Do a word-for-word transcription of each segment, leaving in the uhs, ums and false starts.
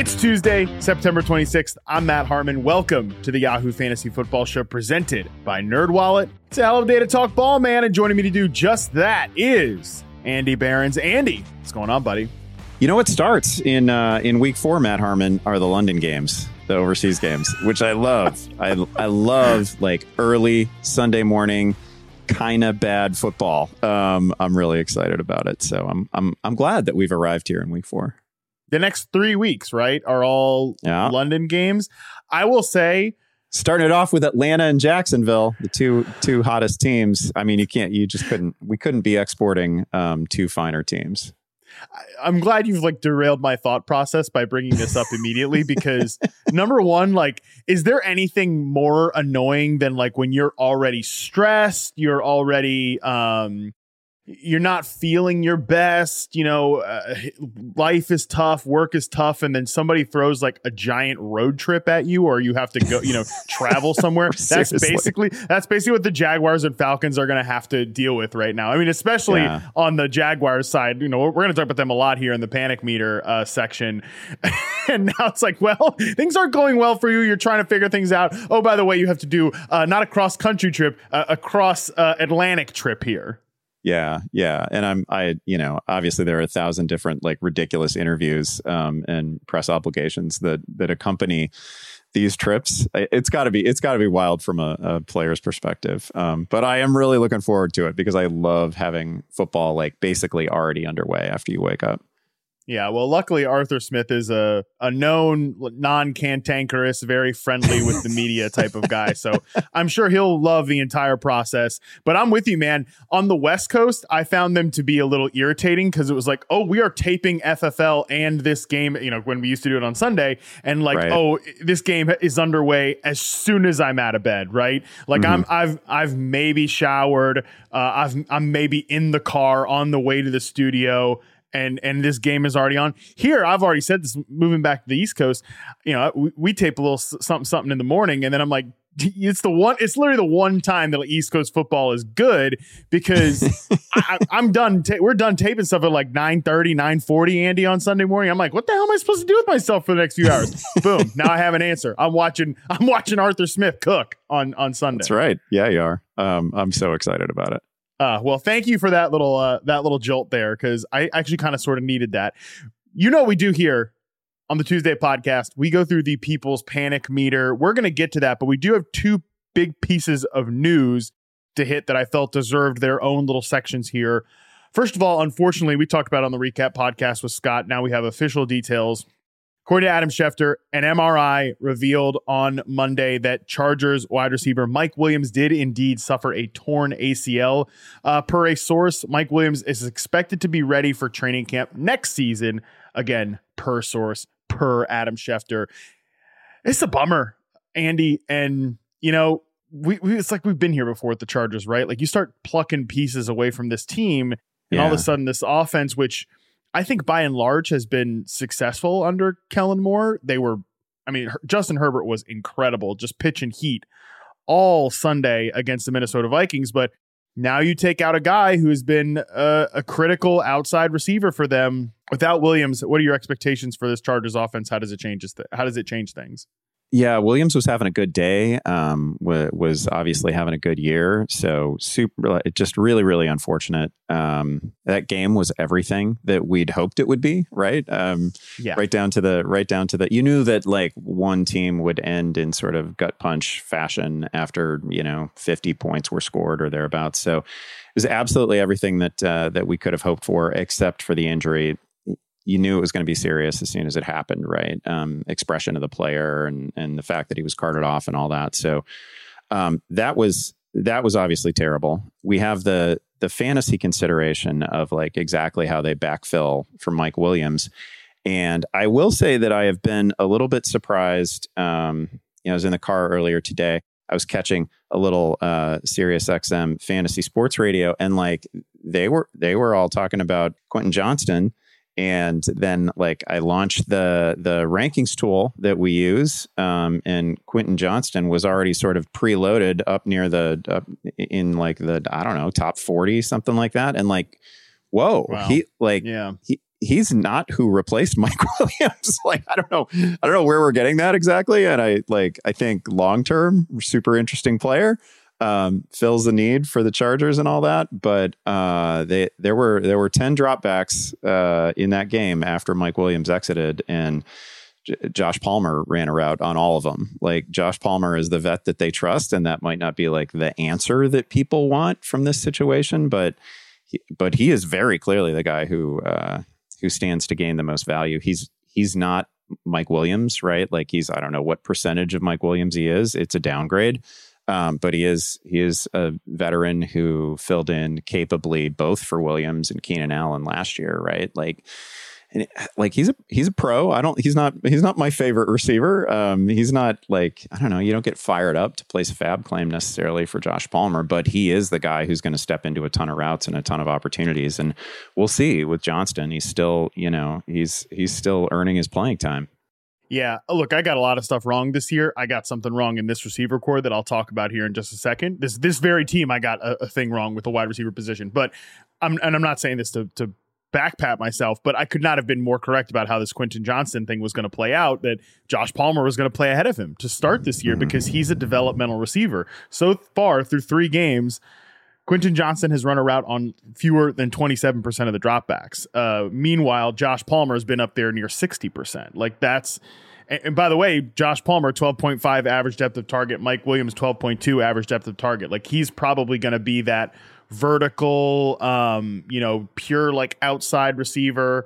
It's Tuesday, September twenty-sixth. I'm Matt Harmon. Welcome to the Yahoo Fantasy Football Show presented by NerdWallet. It's a hell of a day to talk ball, man, and joining me to do just that is Andy Behrens. Andy, what's going on, buddy? You know what starts in uh, in week four, Matt Harmon, are the London games, the overseas games, which I love. I I love like early Sunday morning, kind of bad football. Um, I'm really excited about it. So I'm I'm I'm glad that we've arrived here in week four. The next three weeks, right, are all yeah. London games. I will say, starting it off with Atlanta and Jacksonville, the two two hottest teams. I mean, you can't, you just couldn't, we couldn't be exporting um, two finer teams. I'm glad you've like derailed my thought process by bringing this up immediately, because number one, like, is there anything more annoying than like when you're already stressed, you're already, um, you're not feeling your best, you know, uh, life is tough, work is tough, and then somebody throws like a giant road trip at you, or you have to go, you know, travel somewhere. That's basically that's basically what the Jaguars and Falcons are going to have to deal with right now. I mean, especially yeah. on the Jaguars side, you know, we're going to talk about them a lot here in the panic meter uh, section. And now it's like, well, things aren't going well for you. You're trying to figure things out. Oh, by the way, you have to do uh, not a cross country trip, uh, a cross uh, Atlantic trip here. Yeah. Yeah. And I'm, I, you know, obviously there are a thousand different like ridiculous interviews um, and press obligations that, that accompany these trips. It's gotta be, it's gotta be wild from a, a player's perspective. Um, but I am really looking forward to it because I love having football like basically already underway after you wake up. Yeah, well, luckily Arthur Smith is a, a known non-cantankerous, very friendly with the media type of guy. So I'm sure he'll love the entire process. But I'm with you, man. On the West Coast, I found them to be a little irritating because it was like, oh, we are taping F F L and this game, you know, when we used to do it on Sunday. And like, right. oh, this game is underway as soon as I'm out of bed, right? Like mm-hmm. I'm, I've, I've maybe showered. Uh, I've, I'm maybe in the car on the way to the studio. And and this game is already on. Here, I've already said this, moving back to the East Coast, you know, we, we tape a little something, something in the morning. And then I'm like, it's the one, it's literally the one time that East Coast football is good because I, I'm done. Ta- we're done taping stuff at like nine thirty, nine forty, Andy, on Sunday morning. I'm like, what the hell am I supposed to do with myself for the next few hours? Boom. Now I have an answer. I'm watching, I'm watching Arthur Smith cook on, on Sunday. That's right. Yeah, you are. Um, I'm so excited about it. Uh, well, thank you for that little uh, that little jolt there, because I actually kind of sort of needed that. You know what we do here on the Tuesday podcast? We go through the People's Panic Meter. We're going to get to that, but we do have two big pieces of news to hit that I felt deserved their own little sections here. First of all, unfortunately, we talked about it on the recap podcast with Scott. Now we have official details. According to Adam Schefter, an M R I revealed on Monday that Chargers wide receiver Mike Williams did indeed suffer a torn A C L. Uh, per a source, Mike Williams is expected to be ready for training camp next season. Again, per source, per Adam Schefter. It's a bummer, Andy. And, you know, we, we it's like we've been here before with the Chargers, right? Like you start plucking pieces away from this team, and yeah. all of a sudden this offense, which I think by and large has been successful under Kellen Moore. They were, I mean, Justin Herbert was incredible, just pitching heat all Sunday against the Minnesota Vikings. But now you take out a guy who has been a, a critical outside receiver for them. Without Williams, what are your expectations for this Chargers offense? How does it change? How does it change things? Yeah, Williams was having a good day, um, w- was obviously having a good year. So super, just really, really unfortunate. Um, that game was everything that we'd hoped it would be, right? Um, yeah. Right down to the, right down to the, you knew that like one team would end in sort of gut punch fashion after, you know, fifty points were scored or thereabouts. So it was absolutely everything that, uh, that we could have hoped for, except for the injury. You knew it was going to be serious as soon as it happened, right? Um, expression of the player and and the fact that he was carted off and all that. So um, that was that was obviously terrible. We have the the fantasy consideration of like exactly how they backfill for Mike Williams, and I will say that I have been a little bit surprised. Um, you know, I was in the car earlier today. I was catching a little uh, Sirius X M fantasy sports radio, and like they were they were all talking about Quentin Johnston. And then like I launched the the rankings tool that we use, um, and Quentin Johnston was already sort of preloaded up near the up in like the I don't know top forty, something like that. And like, whoa, wow. he like yeah. he he's not who replaced Mike Williams. Like, I don't know. I don't know where we're getting that exactly. And I like, I think long term, super interesting player, um, fills the need for the Chargers and all that. But uh, they there were there were ten dropbacks uh, in that game after Mike Williams exited, and J- Josh Palmer ran a route on all of them. Like, Josh Palmer is the vet that they trust, and that might not be like the answer that people want from this situation, but he, but he is very clearly the guy who. Uh, who stands to gain the most value. He's he's not Mike Williams, right? Like, he's, I don't know what percentage of Mike Williams he is. It's a downgrade. Um, but he is he is a veteran who filled in capably both for Williams and Keenan Allen last year, right? Like, and it, like he's a he's a pro. I don't he's not he's not my favorite receiver. Um, he's not like, I don't know, you don't get fired up to place a fab claim necessarily for Josh Palmer, but he is the guy who's going to step into a ton of routes and a ton of opportunities. And we'll see with Johnston. He's still, you know, he's he's still earning his playing time. Yeah, look, I got a lot of stuff wrong this year. I got something wrong in this receiver core that I'll talk about here in just a second. This this very team, I got a, a thing wrong with the wide receiver position. But I'm and I'm not saying this to to backpat myself, but I could not have been more correct about how this Quentin Johnston thing was going to play out, that Josh Palmer was going to play ahead of him to start this year, because he's a developmental receiver. So far through three games, Quentin Johnston has run a route on fewer than twenty-seven percent of the dropbacks. Uh, meanwhile, Josh Palmer has been up there near sixty percent. Like, that's, and, and by the way, Josh Palmer, twelve point five average depth of target. Mike Williams, twelve point two average depth of target. Like, he's probably going to be that vertical, um, you know, pure like outside receiver.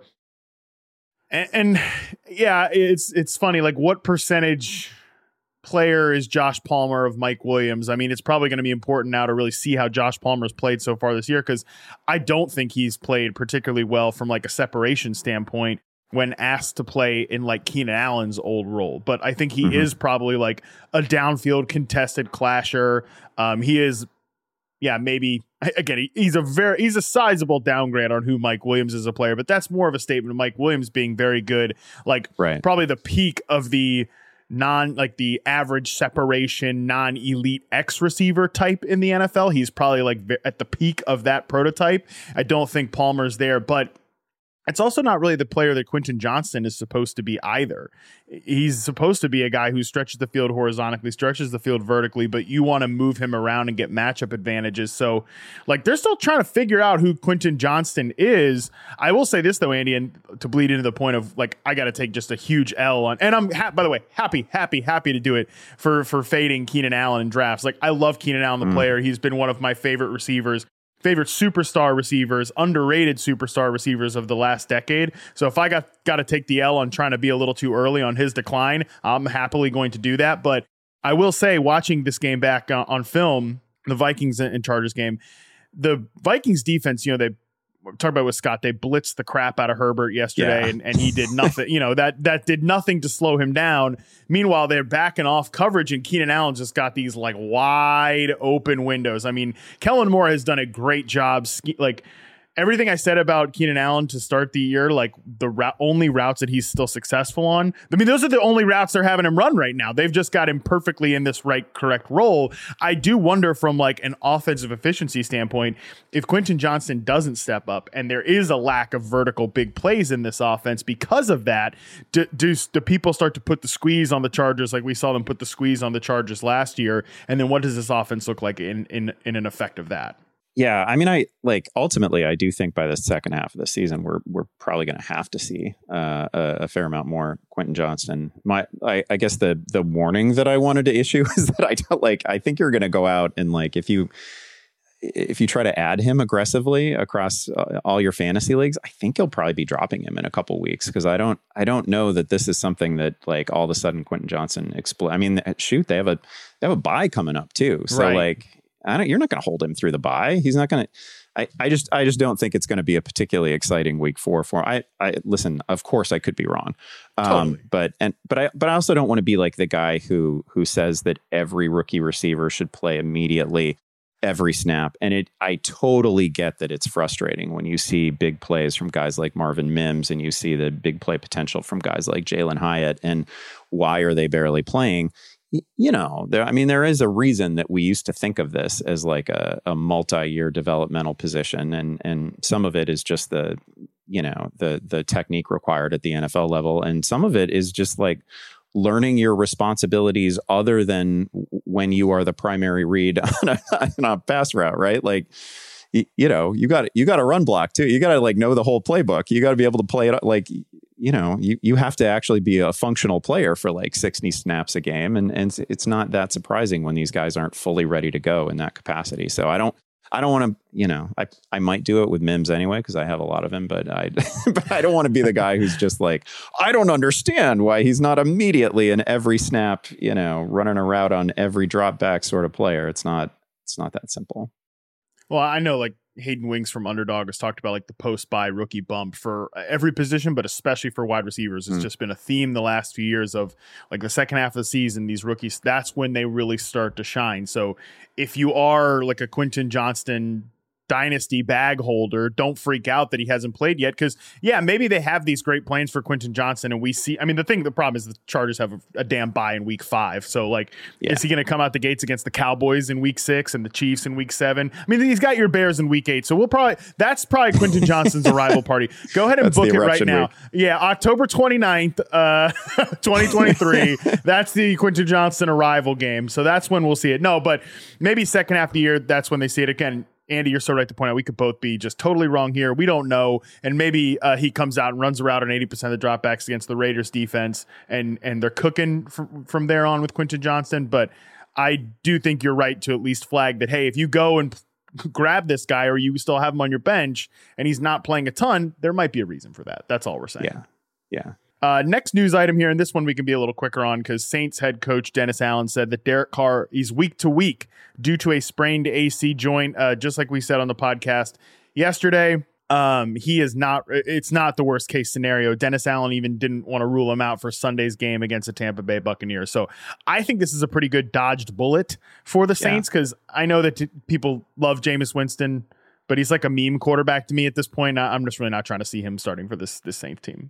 And, and yeah, it's it's funny. Like, what percentage player is Josh Palmer of Mike Williams? I mean, it's probably going to be important now to really see how Josh Palmer's played so far this year, because I don't think he's played particularly well from like a separation standpoint when asked to play in like Keenan Allen's old role. But I think he mm-hmm. is probably like a downfield contested clasher. Um, he is, yeah, maybe again, he, he's a very he's a sizable downgrade on who Mike Williams is a player, but that's more of a statement of Mike Williams being very good, like right. probably the peak of the non like the average separation non-elite X receiver type in the N F L. He's probably like at the peak of that prototype. I don't think Palmer's there, but it's also not really the player that Quentin Johnston is supposed to be either. He's supposed to be a guy who stretches the field horizontally, stretches the field vertically, but you want to move him around and get matchup advantages. So, like, they're still trying to figure out who Quentin Johnston is. I will say this, though, Andy, and to bleed into the point of, like, I got to take just a huge L on, and I'm, ha- by the way, happy, happy, happy to do it for, for fading Keenan Allen in drafts. Like, I love Keenan Allen, the mm. player. He's been one of my favorite receivers. favorite superstar receivers, underrated superstar receivers of the last decade. So if I got got to take the L on trying to be a little too early on his decline, I'm happily going to do that. But I will say, watching this game back on, on film, the Vikings and Chargers game, the Vikings defense, you know, they talk about with Scott, they blitzed the crap out of Herbert yesterday, yeah. and, and he did nothing. You know, that that did nothing to slow him down. Meanwhile, they're backing off coverage, and Keenan Allen just got these like wide open windows. I mean, Kellen Moore has done a great job. Ski- like everything I said about Keenan Allen to start the year, like the ra- only routes that he's still successful on. I mean, those are the only routes they're having him run right now. They've just got him perfectly in this right, correct role. I do wonder from like an offensive efficiency standpoint, if Quentin Johnston doesn't step up and there is a lack of vertical big plays in this offense because of that, do, do, do people start to put the squeeze on the Chargers like we saw them put the squeeze on the Chargers last year? And then what does this offense look like in, in, in an effect of that? Yeah, I mean, I like ultimately, I do think by the second half of the season, we're we're probably going to have to see uh, a, a fair amount more Quentin Johnston. My, I, I guess the the warning that I wanted to issue is that I don't like. I think you're going to go out and like if you if you try to add him aggressively across uh, all your fantasy leagues, I think you'll probably be dropping him in a couple weeks because I don't I don't know that this is something that like all of a sudden Quentin Johnston expl- I mean, shoot, they have a they have a bye coming up too, so right. like. I don't, you're not going to hold him through the bye. He's not going to, I, I just, I just don't think it's going to be a particularly exciting week four for I, I listen, of course I could be wrong. Um, totally. but, and, but I, but I also don't want to be like the guy who, who says that every rookie receiver should play immediately every snap. And it, I totally get that it's frustrating when you see big plays from guys like Marvin Mims and you see the big play potential from guys like Jalen Hyatt and why are they barely playing? You know, there, I mean, there is a reason that we used to think of this as like a, a multi-year developmental position. And, and some of it is just the, you know, the the technique required at the N F L level. And some of it is just like learning your responsibilities other than when you are the primary read on a, on a pass route, right? Like, you, you know, you got you got to run block too. You got to like know the whole playbook. You got to be able to play it like, you know, you, you have to actually be a functional player for like sixty snaps a game. And, and it's not that surprising when these guys aren't fully ready to go in that capacity. So I don't, I don't want to, you know, I, I might do it with Mims anyway, because I have a lot of him, but I, but I don't want to be the guy who's just like, I don't understand why he's not immediately in every snap, you know, running a route on every drop back sort of player. It's not, it's not that simple. Well, I know like Hayden Wings from Underdog has talked about like the post-buy rookie bump for every position, but especially for wide receivers. It's mm. just been a theme the last few years of like the second half of the season, these rookies, that's when they really start to shine. So if you are like a Quentin Johnston dynasty bag holder, don't freak out that he hasn't played yet. Because yeah, maybe they have these great plans for Quentin Johnston, and we see. I mean, the thing, the problem is the Chargers have a, a damn bye in week five. So like, yeah. is he going to come out the gates against the Cowboys in week six and the Chiefs in week seven? I mean, he's got your Bears in week eight. So we'll probably that's probably Quentin Johnston's arrival party. Go ahead and that's book it right now. Week. Yeah, October twenty-ninth, uh, twenty twenty-three. That's the Quentin Johnston arrival game. So that's when we'll see it. No, but maybe second half of the year, that's when they see it again. Andy, you're so right to point out we could both be just totally wrong here. We don't know. And maybe uh, he comes out and runs around on eighty percent of the dropbacks against the Raiders defense, and and they're cooking from, from there on with Quentin Johnston. But I do think you're right to at least flag that, hey, if you go and grab this guy or you still have him on your bench and he's not playing a ton, there might be a reason for that. That's all we're saying. Yeah. Yeah. Uh, next news item here, and this one we can be a little quicker on because Saints head coach Dennis Allen said that Derek Carr is week to week due to a sprained A C joint. Uh, just like we said on the podcast yesterday, um, he is not. It's not the worst case scenario. Dennis Allen even didn't want to rule him out for Sunday's game against the Tampa Bay Buccaneers. So I think this is a pretty good dodged bullet for the Saints because yeah. I know that t- people love Jameis Winston, but he's like a meme quarterback to me at this point. I- I'm just really not trying to see him starting for this this Saints team.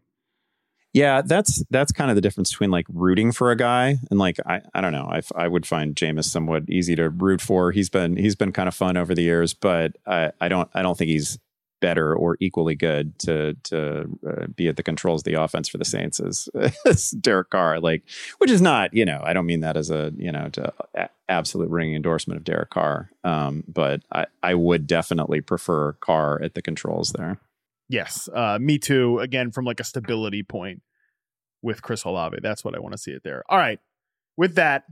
Yeah, that's that's kind of the difference between like rooting for a guy and like I, I don't know I, I would find Jameis somewhat easy to root for. He's been he's been kind of fun over the years, but I, I don't I don't think he's better or equally good to to uh, be at the controls of the offense for the Saints as, as Derek Carr. Like, which is not, you know, I don't mean that as a you know to a, absolute ringing endorsement of Derek Carr, um, but I I would definitely prefer Carr at the controls there. Yes, uh, me too. Again, from like a stability point with Chris Olave. That's what I want to see it there. All right. With that,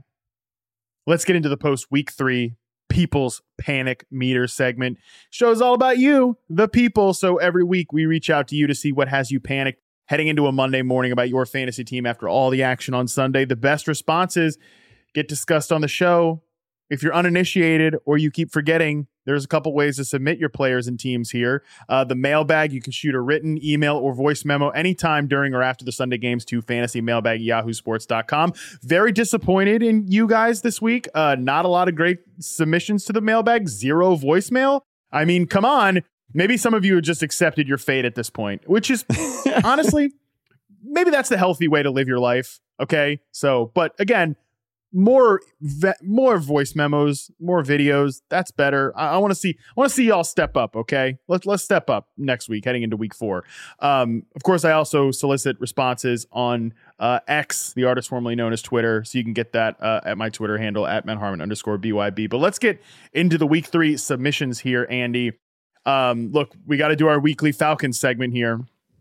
let's get into the post week three People's Panic Meter segment. Show's all about you, the people. So every week we reach out to you to see what has you panicked heading into a Monday morning about your fantasy team after all the action on Sunday. The best responses get discussed on the show. If you're uninitiated or you keep forgetting, there's a couple ways to submit your players and teams here. Uh, the mailbag, you can shoot a written, email, or voice memo anytime during or after the Sunday games to fantasymailbag at yahoo sports dot com. Very disappointed in you guys this week. Uh, not a lot of great submissions to the mailbag. Zero voicemail. I mean, come on. Maybe some of you have just accepted your fate at this point, which is honestly, maybe that's the healthy way to live your life. Okay. So, but again, more ve- more voice memos, more videos. That's better. I, I want to see I want to see y'all step up. Okay, let's let's step up next week, heading into week four. Um, of course, I also solicit responses on uh, X, the artist formerly known as Twitter, so you can get that uh, at my Twitter handle at menharmon underscore byb. But let's get into the week three submissions here, Andy. Um, look, we got to do our weekly Falcons segment here.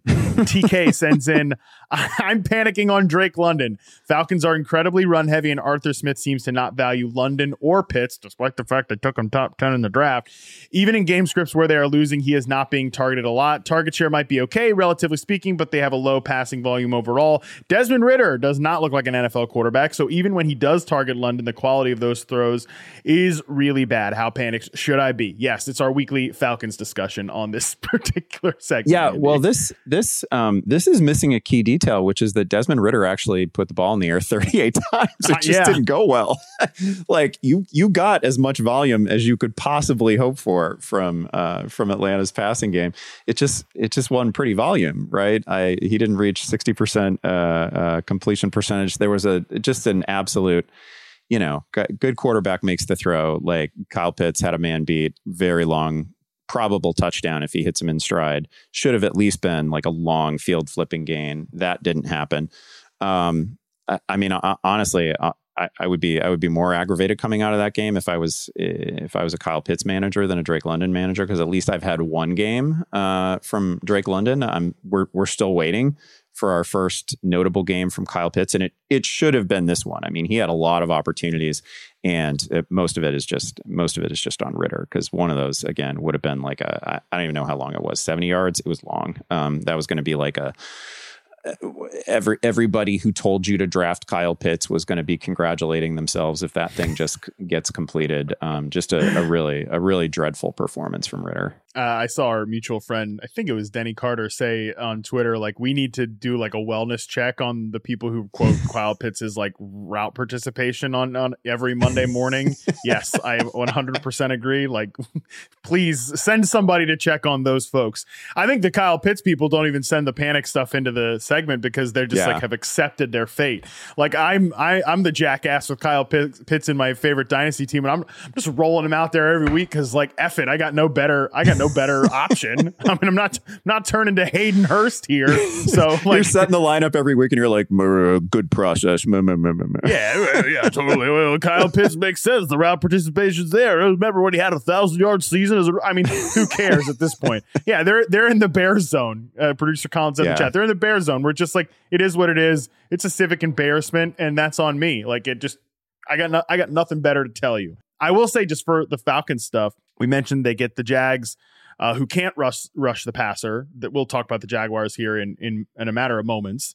T K sends in, I'm panicking on Drake London. Falcons are incredibly run heavy, and Arthur Smith seems to not value London or Pitts, despite the fact they took him top ten in the draft. Even in game scripts where they are losing, he is not being targeted a lot. Target share might be okay, relatively speaking, but they have a low passing volume overall. Desmond Ridder does not look like an N F L quarterback, so even when he does target London, the quality of those throws is really bad. How panicked should I be? Yes, it's our weekly Falcons discussion on this particular segment. Yeah, Andy. well, this this um, this is missing a key detail, which is that Desmond Ridder actually put the ball in the air thirty-eight times. It just yeah. didn't go well. Like you, you got as much volume as you could possibly hope for from uh, from Atlanta's passing game. It just it just wasn't pretty volume, right? I he didn't reach sixty percent uh, uh, completion percentage. There was a just an absolute, you know, good quarterback makes the throw. Like Kyle Pitts had a man beat, very long probable touchdown if he hits him in stride. Should have at least been like a long field flipping gain. That didn't happen. Um, I, I mean, I, honestly, I, I would be I would be more aggravated coming out of that game if I was if I was a Kyle Pitts manager than a Drake London manager, because at least I've had one game uh, from Drake London. I'm we're we're still waiting for our first notable game from Kyle Pitts, and it it should have been this one. I mean, he had a lot of opportunities, and it, most of it is just most of it is just on Ritter, because one of those again would have been like a I, I don't even know how long it was, seventy yards. It was long. Um, that was going to be like a. Every everybody who told you to draft Kyle Pitts was going to be congratulating themselves if that thing just c- gets completed. Um, just a, a really a really dreadful performance from Ritter. Uh, I saw our mutual friend, I think it was Denny Carter, say on Twitter, like, we need to do like a wellness check on the people who quote Kyle Pitts' like route participation on, on every Monday morning. Yes, I one hundred percent agree. Like, please send somebody to check on those folks. I think the Kyle Pitts people don't even send the panic stuff into the segment because they're just yeah. like have accepted their fate. Like I'm, I, I'm the jackass with Kyle Pitts, Pitts in my favorite dynasty team, and I'm, I'm just rolling him out there every week because like F it, I got no better, I got no better option. I mean, I'm not not turning to Hayden Hurst here. So like, you're setting the lineup every week, and you're like, good process. Yeah, yeah, totally. Well, Kyle Pitts makes sense. The route participation's there. Remember when he had a thousand yard season? As a, I mean, who cares at this point? Yeah, they're they're in the bear zone. Uh, producer Collins in yeah. the chat. They're in the bear zone. We're just like, it is what it is. It's a civic embarrassment, and that's on me. Like it just, I got no, I got nothing better to tell you. I will say, just for the Falcons stuff, we mentioned they get the Jags, uh, who can't rush rush the passer. That we'll talk about the Jaguars here in in in a matter of moments.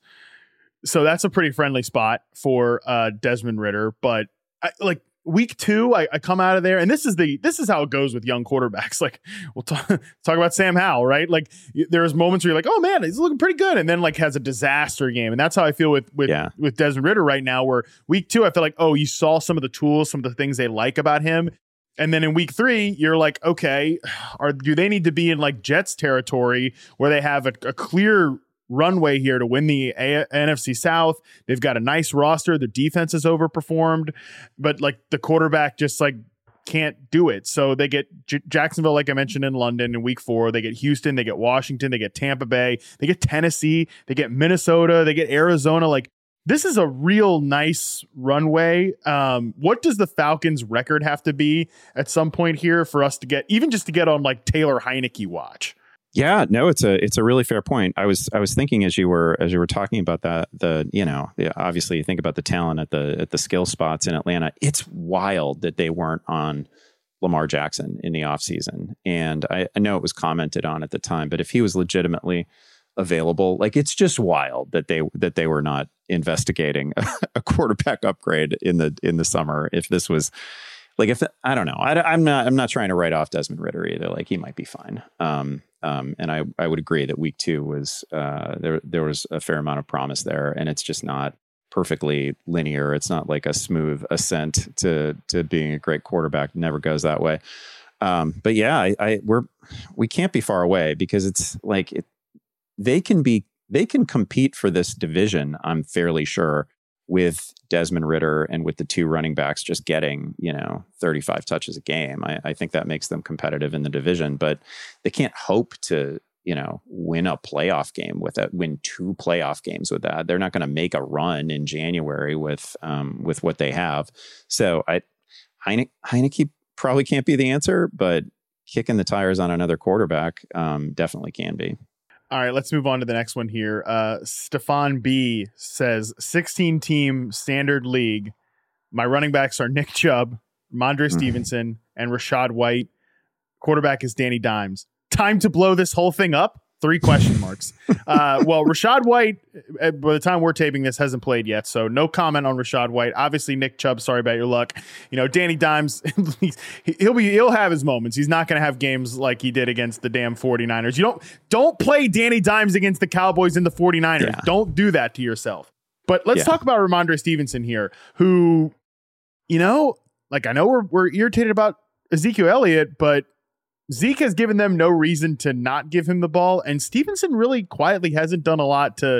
So that's a pretty friendly spot for uh, Desmond Ritter. But I, like week two, I, I come out of there, and this is the this is how it goes with young quarterbacks. Like we'll talk talk about Sam Howell, right? Like there's moments where you're like, oh man, he's looking pretty good, and then like has a disaster game, and that's how I feel with with yeah. with Desmond Ritter right now. Where week two, I feel like, oh, you saw some of the tools, some of the things they like about him. And then in week three, you're like, okay, are do they need to be in like Jets territory where they have a, a clear runway here to win the a- N F C South? They've got a nice roster. The defense has overperformed, but like the quarterback just like can't do it. So they get J- Jacksonville, like I mentioned, in London in week four. They get Houston, they get Washington, they get Tampa Bay, they get Tennessee, they get Minnesota, they get Arizona. Like, this is a real nice runway. Um, what does the Falcons' record have to be at some point here for us to get, even just to get on like Taylor Heineke watch? Yeah, no, it's a it's a really fair point. I was I was thinking as you were as you were talking about that, the you know the, obviously you think about the talent at the at the skill spots in Atlanta. It's wild that they weren't on Lamar Jackson in the offseason. And I, I know it was commented on at the time, but if he was legitimately available, like it's just wild that they that they were not investigating a quarterback upgrade in the in the summer. If this was like if I don't know, I, I'm not I'm not trying to write off Desmond Ritter either. Like he might be fine. Um, um, and I I would agree that week two was uh, there there was a fair amount of promise there, and it's just not perfectly linear. It's not like a smooth ascent to to being a great quarterback. It never goes that way. Um, but yeah, I, I we're we can't be far away because it's like it, they can be they can compete for this division. I'm fairly sure with Desmond Ritter and with the two running backs just getting, you know, thirty-five touches a game. I, I think that makes them competitive in the division, but they can't hope to, you know, win a playoff game with that, win two playoff games with that. They're not going to make a run in January with, um, with what they have. So I, Heine, Heineke probably can't be the answer, but kicking the tires on another quarterback, um, definitely can be. All right, let's move on to the next one here. Uh, Stefan B says, sixteen team standard league. My running backs are Nick Chubb, Ramondre Stevenson, and Rachaad White. Quarterback is Danny Dimes. Time to blow this whole thing up? Three question marks. Uh, well, Rachaad White, uh, by the time we're taping this, hasn't played yet, so no comment on Rachaad White. Obviously, Nick Chubb, sorry about your luck. You know, Danny Dimes, he'll be he'll have his moments. He's not going to have games like he did against the damn forty-niners. You don't don't play Danny Dimes against the Cowboys and the forty-niners. Yeah. Don't do that to yourself. But let's yeah. talk about Ramondre Stevenson here, who, you know, like I know we're we're irritated about Ezekiel Elliott, but Zeke has given them no reason to not give him the ball, and Stevenson really quietly hasn't done a lot to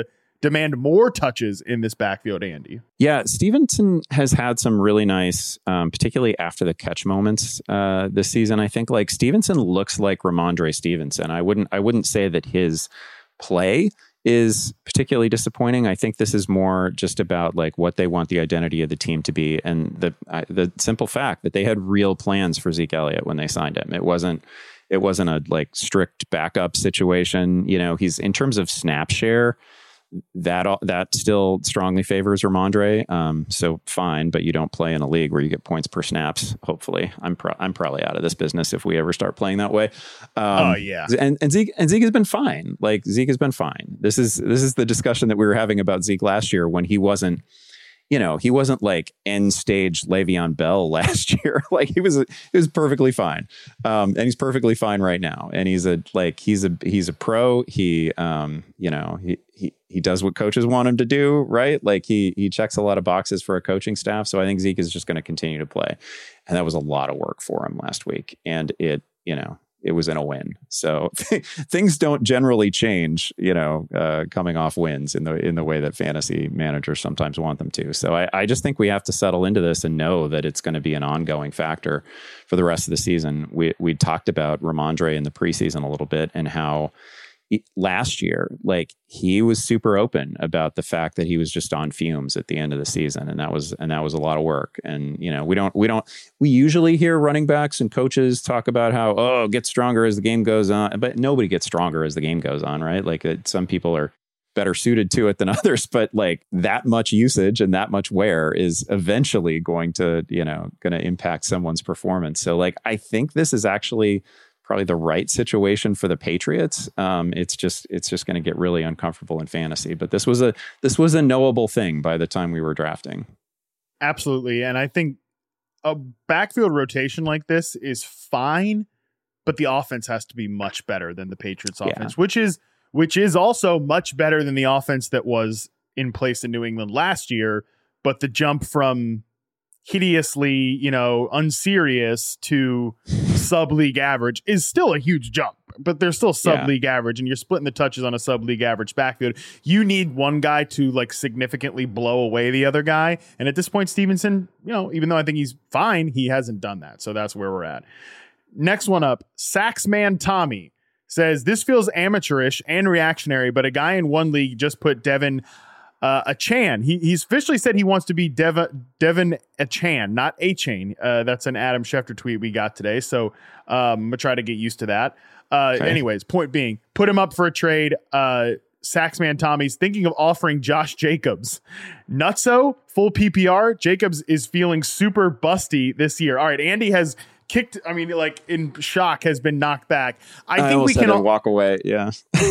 demand more touches in this backfield, Andy. Yeah, Stevenson has had some really nice, um, particularly after the catch moments uh, this season. I think like Stevenson looks like Ramondre Stevenson. I wouldn't I wouldn't say that his play is particularly disappointing. I think this is more just about like what they want the identity of the team to be, and the uh, the simple fact that they had real plans for Zeke Elliott when they signed him. It wasn't it wasn't a like strict backup situation. You know, he's in terms of snap share, that that still strongly favors Ramondre. Um, so fine, but you don't play in a league where you get points per snaps. Hopefully, I'm pro- I'm probably out of this business if we ever start playing that way. Um, oh yeah, and and Zeke and Zeke has been fine. Like Zeke has been fine. This is this is the discussion that we were having about Zeke last year when he wasn't. You know, he wasn't like end stage Le'Veon Bell last year. Like he was, he was perfectly fine, um, and he's perfectly fine right now. And he's a like he's a he's a pro. He, um, you know, he he he does what coaches want him to do, right? Like he he checks a lot of boxes for a coaching staff. So I think Zeke is just going to continue to play, and that was a lot of work for him last week. And it, you know. It was in a win. So things don't generally change, you know, uh, coming off wins in the in the way that fantasy managers sometimes want them to. So I, I just think we have to settle into this and know that it's going to be an ongoing factor for the rest of the season. We we talked about Ramondre in the preseason a little bit and how he, last year, like he was super open about the fact that he was just on fumes at the end of the season, and that was and that was a lot of work. And you know, we don't we don't we usually hear running backs and coaches talk about how oh get stronger as the game goes on, but nobody gets stronger as the game goes on, right? Like it, some people are better suited to it than others, but like that much usage and that much wear is eventually going to you know going to impact someone's performance. So like I think this is actually probably the right situation for the Patriots. Um, it's just it's just going to get really uncomfortable in fantasy. But this was a this was a knowable thing by the time we were drafting. Absolutely, and I think a backfield rotation like this is fine, but the offense has to be much better than the Patriots offense, yeah. which is which is also much better than the offense that was in place in New England last year. But the jump from hideously, you know, unserious to sub-league average is still a huge jump, but they're still sub-league yeah. average, and you're splitting the touches on a sub-league average backfield. You need one guy to like significantly blow away the other guy, and at this point, Stevenson, you know, even though I think he's fine, he hasn't done that, so that's where we're at. Next one up, Saxman Tommy says, this feels amateurish and reactionary, but a guy in one league just put Devin Uh, Achane. He he's officially said he wants to be Devin Devin Achane, not A-Chain. Uh, that's an Adam Schefter tweet we got today. So um, I'm gonna try to get used to that. Uh, okay. Anyways, point being, put him up for a trade. Uh, Saxman Tommy's thinking of offering Josh Jacobs. Nutso, full P P R. Jacobs is feeling super busty this year. All right, Andy has kicked. I mean, like in shock, has been knocked back. I, I think we can all- walk away. Yeah.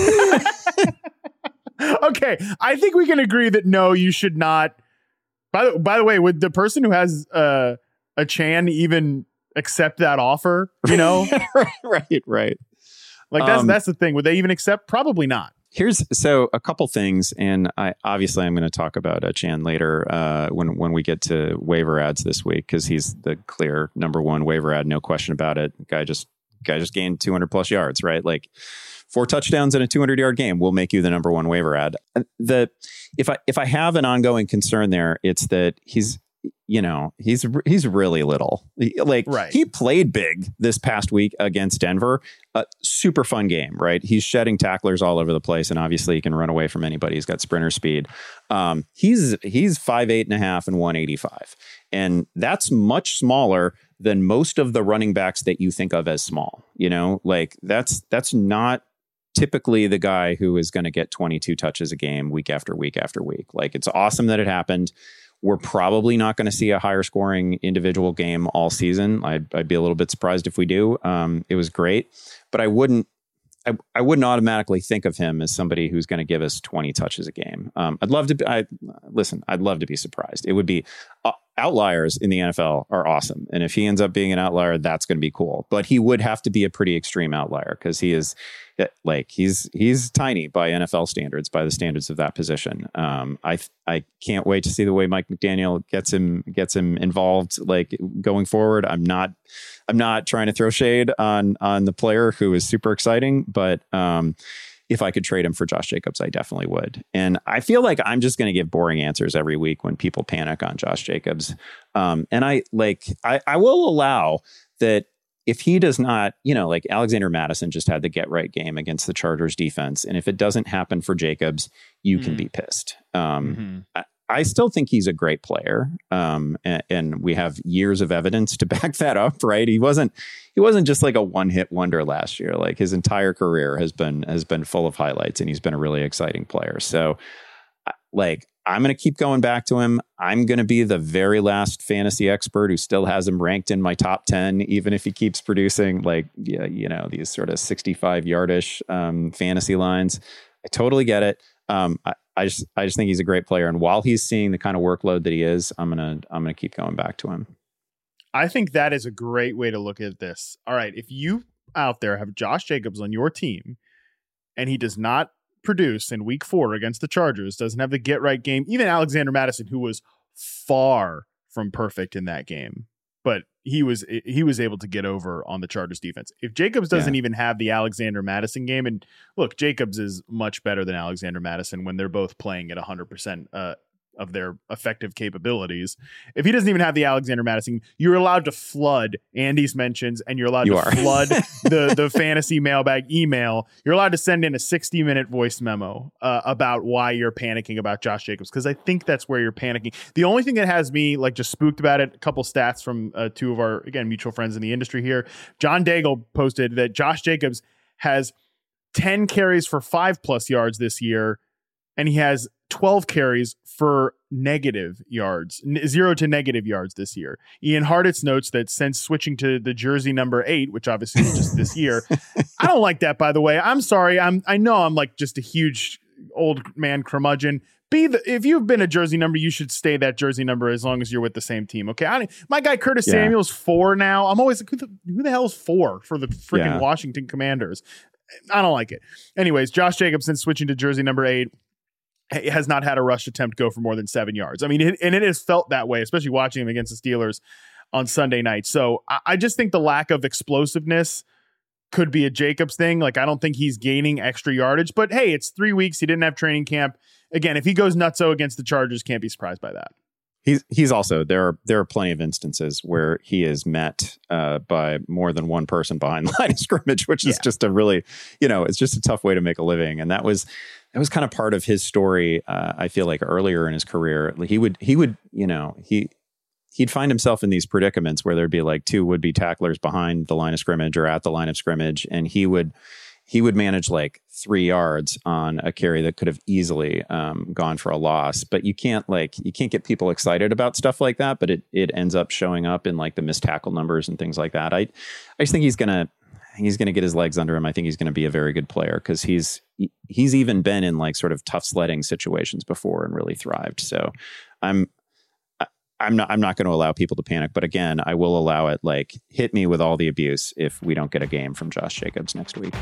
Okay, I think we can agree that no, you should not. By the by the way, would the person who has uh, a Chan even accept that offer? You know, right, right. Like that's um, that's the thing. Would they even accept? Probably not. Here's so a couple things, and I obviously I'm going to talk about uh, Chan later uh, when when we get to waiver ads this week because he's the clear number one waiver ad, no question about it. Guy just guy just gained two hundred plus yards, right? Like. Four touchdowns in a two hundred yard game will make you the number one waiver ad. The if I if I have an ongoing concern there, it's that he's you know he's he's really little. Like right. He played big this past week against Denver. Uh, super fun game, right? He's shedding tacklers all over the place, and obviously he can run away from anybody. He's got sprinter speed. Um, he's he's five eight and a half and one eighty-five, and that's much smaller than most of the running backs that you think of as small. You know, like that's that's not typically the guy who is going to get twenty-two touches a game week after week after week. Like it's awesome that it happened. We're probably not going to see a higher scoring individual game all season. I'd, I'd be a little bit surprised if we do. Um, it was great, but I wouldn't, I, I wouldn't automatically think of him as somebody who's going to give us twenty touches a game. Um, I'd love to be, I listen, I'd love to be surprised. It would be uh, outliers in the N F L are awesome. And if he ends up being an outlier, that's going to be cool, but he would have to be a pretty extreme outlier because he is like, he's, he's tiny by N F L standards, by the standards of that position. Um, I, I can't wait to see the way Mike McDaniel gets him, gets him involved, like going forward. I'm not, I'm not trying to throw shade on, on the player who is super exciting, but um, if I could trade him for Josh Jacobs, I definitely would. And I feel like I'm just going to give boring answers every week when people panic on Josh Jacobs. Um, and I like, I, I will allow that if he does not, you know, like Alexander Mattison just had the get right game against the Chargers defense. And if it doesn't happen for Jacobs, you mm. can be pissed. Um, mm-hmm. I, I still think he's a great player. Um, and, and we have years of evidence to back that up, right? He wasn't, he wasn't just like a one hit wonder last year. Like his entire career has been, has been full of highlights, and he's been a really exciting player. So like, I'm going to keep going back to him. I'm going to be the very last fantasy expert who still has him ranked in my top ten, even if he keeps producing like, yeah, you know, these sort of sixty-five yardish um, fantasy lines. I totally get it. Um, I, I just, I just think he's a great player. And while he's seeing the kind of workload that he is, I'm going to, I'm going to keep going back to him. I think that is a great way to look at this. All right. If you out there have Josh Jacobs on your team and he does not produce in week four against the Chargers, doesn't have the get right game, even Alexander Mattison, who was far from perfect in that game, but he was he was able to get over on the Chargers defense. If Jacobs doesn't yeah. even have the Alexander Mattison game, and look, Jacobs is much better than Alexander Mattison when they're both playing at one hundred percent uh, of their effective capabilities. If he doesn't even have the Alexander Mattison, you're allowed to flood Andy's mentions, and you're allowed you to are. flood the, the fantasy mailbag email. You're allowed to send in a sixty minute voice memo uh, about why you're panicking about Josh Jacobs, because I think that's where you're panicking. The only thing that has me like just spooked about it, a couple stats from uh, two of our, again, mutual friends in the industry here. John Daigle posted that Josh Jacobs has ten carries for five plus yards this year, and he has twelve carries for negative yards, n- zero to negative yards this year. Ian Harditz notes that since switching to the jersey number eight, which obviously is just this year, I don't like that, by the way. I'm sorry. I'm, I know I'm like just a huge old man curmudgeon. Be the, if you've been a jersey number, you should stay that jersey number as long as you're with the same team. Okay. I, my guy, Curtis yeah. Samuel's four now. I'm always like, who the, who the hell is four for the freaking yeah. Washington Commanders? I don't like it. Anyways, Josh Jacobs, since switching to jersey number eight, has not had a rush attempt go for more than seven yards. I mean, it, and it has felt that way, especially watching him against the Steelers on Sunday night. So I, I just think the lack of explosiveness could be a Jacobs thing. Like, I don't think he's gaining extra yardage, but hey, it's three weeks. He didn't have training camp. Again, if he goes nutso against the Chargers, can't be surprised by that. He's he's also there are there are plenty of instances where he is met uh, by more than one person behind the line of scrimmage, which is yeah. just a really, you know, it's just a tough way to make a living. And that was that was kind of part of his story. Uh, I feel like earlier in his career, he would he would you know he he'd find himself in these predicaments where there'd be like two would be tacklers behind the line of scrimmage or at the line of scrimmage, and he would. He would manage like three yards on a carry that could have easily um, gone for a loss. But you can't like you can't get people excited about stuff like that. But it it ends up showing up in like the missed tackle numbers and things like that. I I just think he's gonna he's gonna get his legs under him. I think he's gonna be a very good player because he's he's even been in like sort of tough sledding situations before and really thrived. So I'm. I'm not I'm not going to allow people to panic, but again, I will allow it. Like, hit me with all the abuse if we don't get a game from Josh Jacobs next week.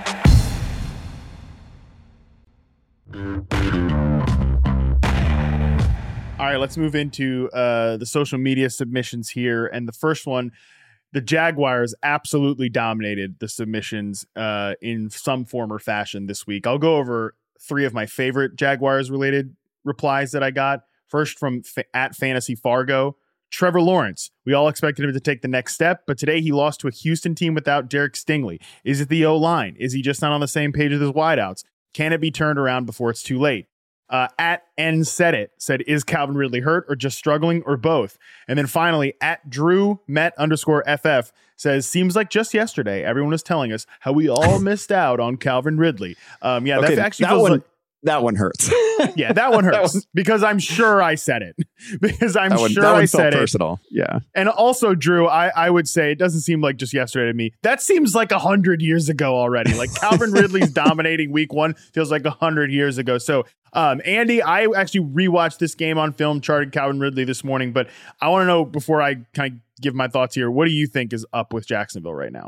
All right, let's move into uh, the social media submissions here. And the first one, the Jaguars absolutely dominated the submissions uh, in some form or fashion this week. I'll go over three of my favorite Jaguars related replies that I got. First from fa- at Fantasy Fargo, Trevor Lawrence. We all expected him to take the next step, but today he lost to a Houston team without Derek Stingley. Is it the O-line? Is he just not on the same page with his wideouts? Can it be turned around before it's too late? Uh, at N said it said, is Calvin Ridley hurt or just struggling or both? And then finally, at Drew Met underscore F F says, seems like just yesterday everyone was telling us how we all missed out on Calvin Ridley. Um, yeah, okay, that actually that feels one- like. That one hurts. Yeah, that one hurts that one, because I'm sure I said it. Because I'm one, sure that one I felt said personal. it. Yeah. And also, Drew, I, I would say it doesn't seem like just yesterday to me. That seems like a hundred years ago already. Like Calvin Ridley's dominating week one feels like a hundred years ago. So, um, Andy, I actually rewatched this game on film, charted Calvin Ridley this morning, but I want to know before I kind of give my thoughts here, what do you think is up with Jacksonville right now?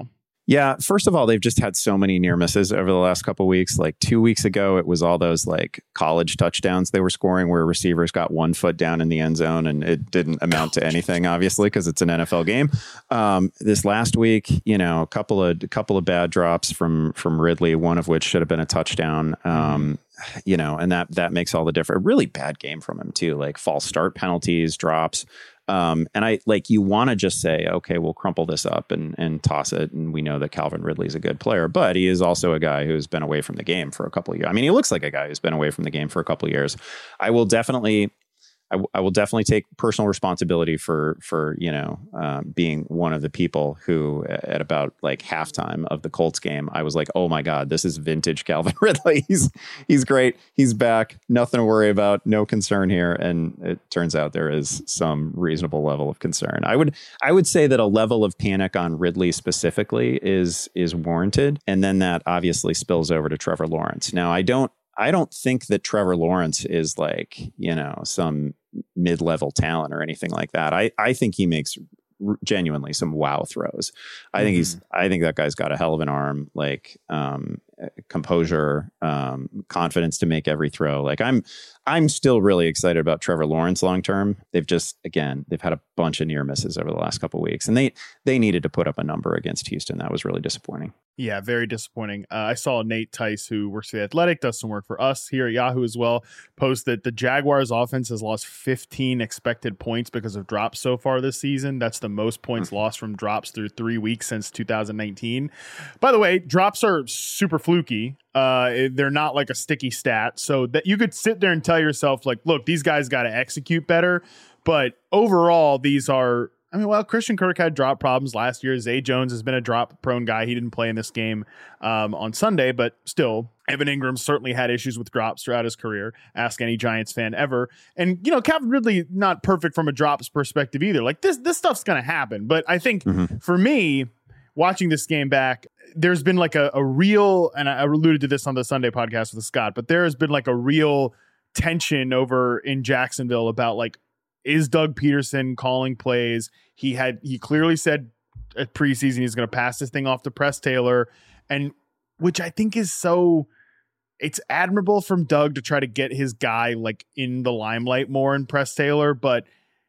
Yeah, first of all, they've just had so many near misses over the last couple of weeks. Like two weeks ago, it was all those like college touchdowns they were scoring where receivers got one foot down in the end zone and it didn't amount to anything, obviously, because it's an N F L game. Um, this last week, you know, a couple of a couple of bad drops from from Ridley, one of which should have been a touchdown. Um, you know, and that that makes all the difference. A really bad game from him too, like false start penalties, drops. Um, and I like you want to just say, okay, we'll crumple this up and, and toss it. And we know that Calvin Ridley is a good player, but he is also a guy who's been away from the game for a couple of years. I mean, he looks like a guy who's been away from the game for a couple of years. I will definitely, I, w- I will definitely take personal responsibility for, for, you know, um, being one of the people who at about like halftime of the Colts game, I was like, oh my God, this is vintage Calvin Ridley. He's, he's great. He's back. Nothing to worry about. No concern here. And it turns out there is some reasonable level of concern. I would, I would say that a level of panic on Ridley specifically is, is warranted. And then that obviously spills over to Trevor Lawrence. Now, I don't, I don't think that Trevor Lawrence is like, you know, some mid-level talent or anything like that. I, I think he makes r- genuinely some wow throws. I mm-hmm. think he's, I think that guy's got a hell of an arm, like um, composure, um, confidence to make every throw. Like I'm, I'm still really excited about Trevor Lawrence long-term. They've just, again, they've had a bunch of near misses over the last couple of weeks and they, they needed to put up a number against Houston. That was really disappointing. Yeah, very disappointing. Uh, I saw Nate Tice, who works for The Athletic, does some work for us here at Yahoo as well, post that the Jaguars offense has lost fifteen expected points because of drops so far this season. That's the most points mm-hmm. lost from drops through three weeks since two thousand nineteen. By the way, drops are super fluky. Uh, they're not like a sticky stat. So that you could sit there and tell yourself like, look, these guys got to execute better. But overall, these are, I mean, well, Christian Kirk had drop problems last year. Zay Jones has been a drop-prone guy. He didn't play in this game um, on Sunday, but still, Evan Ingram certainly had issues with drops throughout his career. Ask any Giants fan ever. And, you know, Calvin Ridley, not perfect from a drops perspective either. Like, this this stuff's going to happen. But I think, mm-hmm. for me, watching this game back, there's been like a, a real, and I alluded to this on the Sunday podcast with Scott, but there has been like a real tension over in Jacksonville about like, is Doug Peterson calling plays? He had he clearly said at preseason he's going to pass this thing off to Press Taylor, and which I think is so it's admirable from Doug to try to get his guy like in the limelight more in Press Taylor, but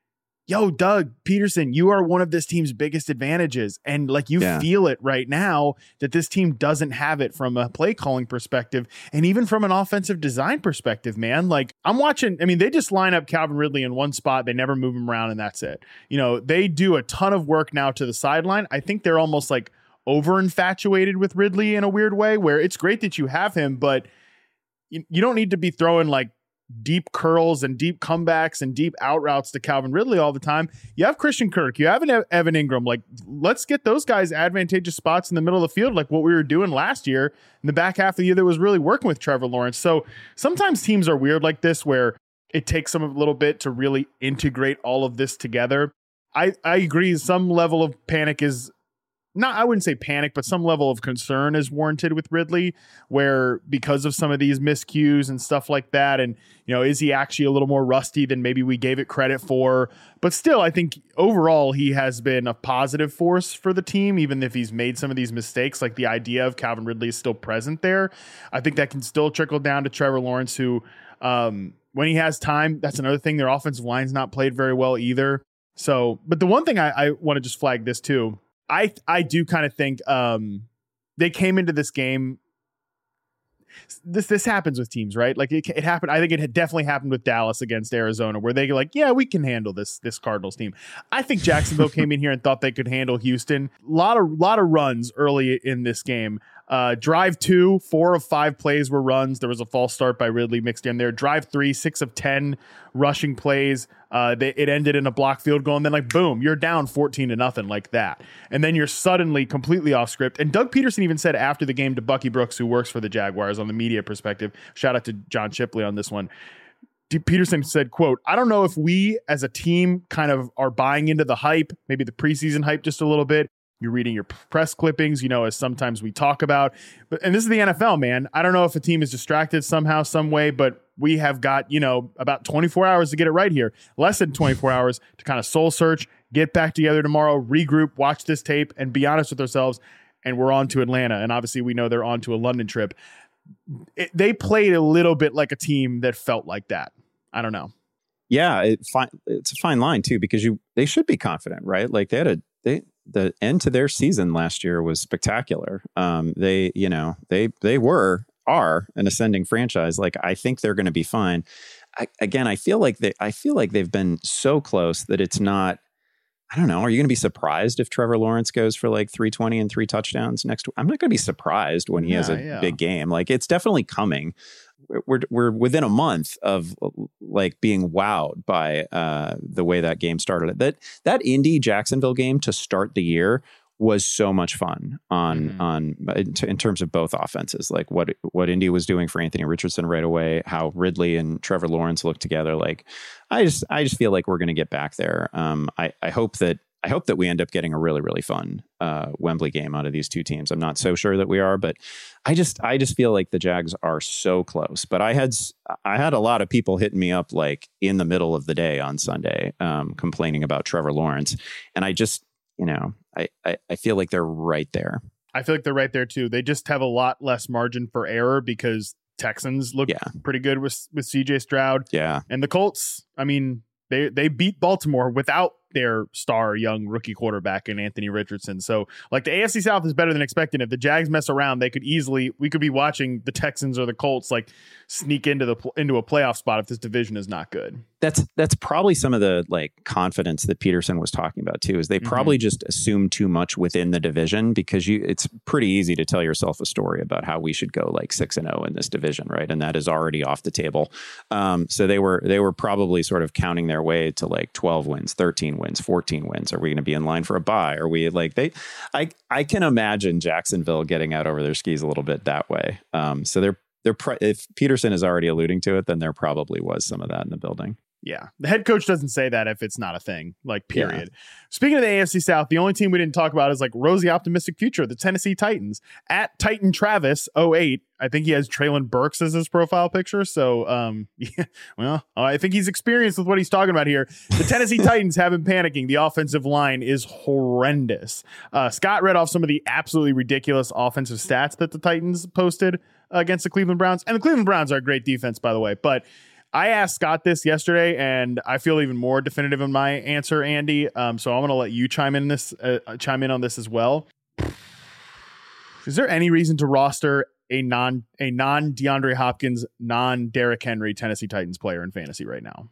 yo, Doug Peterson, you are one of this team's biggest advantages. And like you yeah. feel it right now that this team doesn't have it from a play calling perspective and even from an offensive design perspective, man. Like I'm watching, I mean, they just line up Calvin Ridley in one spot. They never move him around and that's it. You know, they do a ton of work now to the sideline. I think they're almost like over infatuated with Ridley in a weird way where it's great that you have him, but you, you don't need to be throwing like deep curls and deep comebacks and deep out routes to Calvin Ridley all the time. You have Christian Kirk, you have an Evan Ingram. Like, let's get those guys advantageous spots in the middle of the field, like what we were doing last year in the back half of the year that was really working with Trevor Lawrence. So sometimes teams are weird like this, where it takes them a little bit to really integrate all of this together. I, I agree. Some level of panic is not, I wouldn't say panic, but some level of concern is warranted with Ridley, where because of some of these miscues and stuff like that, and, you know, is he actually a little more rusty than maybe we gave it credit for? But still, I think overall he has been a positive force for the team, even if he's made some of these mistakes. Like the idea of Calvin Ridley is still present there. I think that can still trickle down to Trevor Lawrence, who, um, when he has time, that's another thing. Their offensive line's not played very well either. So, but the one thing I, I want to just flag this too, I I do kind of think um, they came into this game. This this happens with teams, right? Like it, it happened. I think it had definitely happened with Dallas against Arizona, where they like, yeah, we can handle this this Cardinals team. I think Jacksonville came in here and thought they could handle Houston. A lot of lot of runs early in this game. Uh, drive two, four of five plays were runs. There was a false start by Ridley mixed in there. Drive three, six of ten rushing plays. Uh, they, it ended in a block field goal, and then like boom, you're down fourteen to nothing like that, and then you're suddenly completely off script. And Doug Peterson even said after the game to Bucky Brooks, who works for the Jaguars on the media perspective, shout out to John Shipley on this one. Peterson said, quote, I don't know if we as a team kind of are buying into the hype, maybe the preseason hype just a little bit. You're reading your press clippings, you know, as sometimes we talk about, but, and this is the N F L, man. I don't know if a team is distracted somehow, some way, but we have got, you know, about twenty-four hours to get it right here. Less than twenty-four hours to kind of soul search, get back together tomorrow, regroup, watch this tape, and be honest with ourselves. and we're on to Atlanta, and obviously we know they're on to a London trip. It, they played a little bit like a team that felt like that. I don't know. Yeah, it, fi- it's a fine line too, because you they should be confident, right? Like they had a they the end to their season last year was spectacular. Um, they you know they they were are an ascending franchise. Like I think they're going to be fine. I, again, I feel like they I feel like they've been so close that it's not. I don't know. Are you going to be surprised if Trevor Lawrence goes for like three twenty and three touchdowns next week? I'm not going to be surprised when he yeah, has a yeah. big game. Like it's definitely coming. We're we're within a month of like being wowed by uh, the way that game started. That that Indy Jacksonville game to start the year was so much fun on mm-hmm. on in terms of both offenses. Like what what Indy was doing for Anthony Richardson right away, how Ridley and Trevor Lawrence looked together. Like I just I just feel like we're going to get back there. Um, I I hope that. I hope that we end up getting a really, really fun uh, Wembley game out of these two teams. I'm not so sure that we are, but I just, I just feel like the Jags are so close. But I had, I had a lot of people hitting me up like in the middle of the day on Sunday, um, complaining about Trevor Lawrence, and I just, you know, I, I, I feel like they're right there. I feel like they're right there too. They just have a lot less margin for error because Texans look yeah. pretty good with with C J Stroud. Yeah, and the Colts. I mean, they they beat Baltimore without their star young rookie quarterback in Anthony Richardson. So like the A F C South is better than expected. If the Jags mess around, they could easily, we could be watching the Texans or the Colts like sneak into the into a playoff spot if this division is not good. That's that's probably some of the like confidence that Peterson was talking about too, is they mm-hmm. probably just assume too much within the division, because you it's pretty easy to tell yourself a story about how we should go like six and oh in this division, right? And that is already off the table. Um, so they were they were probably sort of counting their way to like twelve wins, thirteen wins, fourteen wins. Are we going to be in line for a bye? Are we like they? I I can imagine Jacksonville getting out over their skis a little bit that way. Um, so they're they're if Peterson is already alluding to it, then there probably was some of that in the building. Yeah. The head coach doesn't say that if it's not a thing, like period. Yeah. Speaking of the A F C South, the only team we didn't talk about is like rosy optimistic future, the Tennessee Titans. At Titan Travis oh eight, I think he has Traylon Burks as his profile picture. So, um, yeah, well, I think he's experienced with what he's talking about here. The Tennessee Titans have been panicking. The offensive line is horrendous. Uh, Scott read off some of the absolutely ridiculous offensive stats that the Titans posted against the Cleveland Browns. And the Cleveland Browns are a great defense, by the way, but I asked Scott this yesterday, and I feel even more definitive in my answer, Andy. Um, so I'm going to let you chime in this, uh, chime in on this as well. Is there any reason to roster a non a non DeAndre Hopkins, non Derrick Henry Tennessee Titans player in fantasy right now?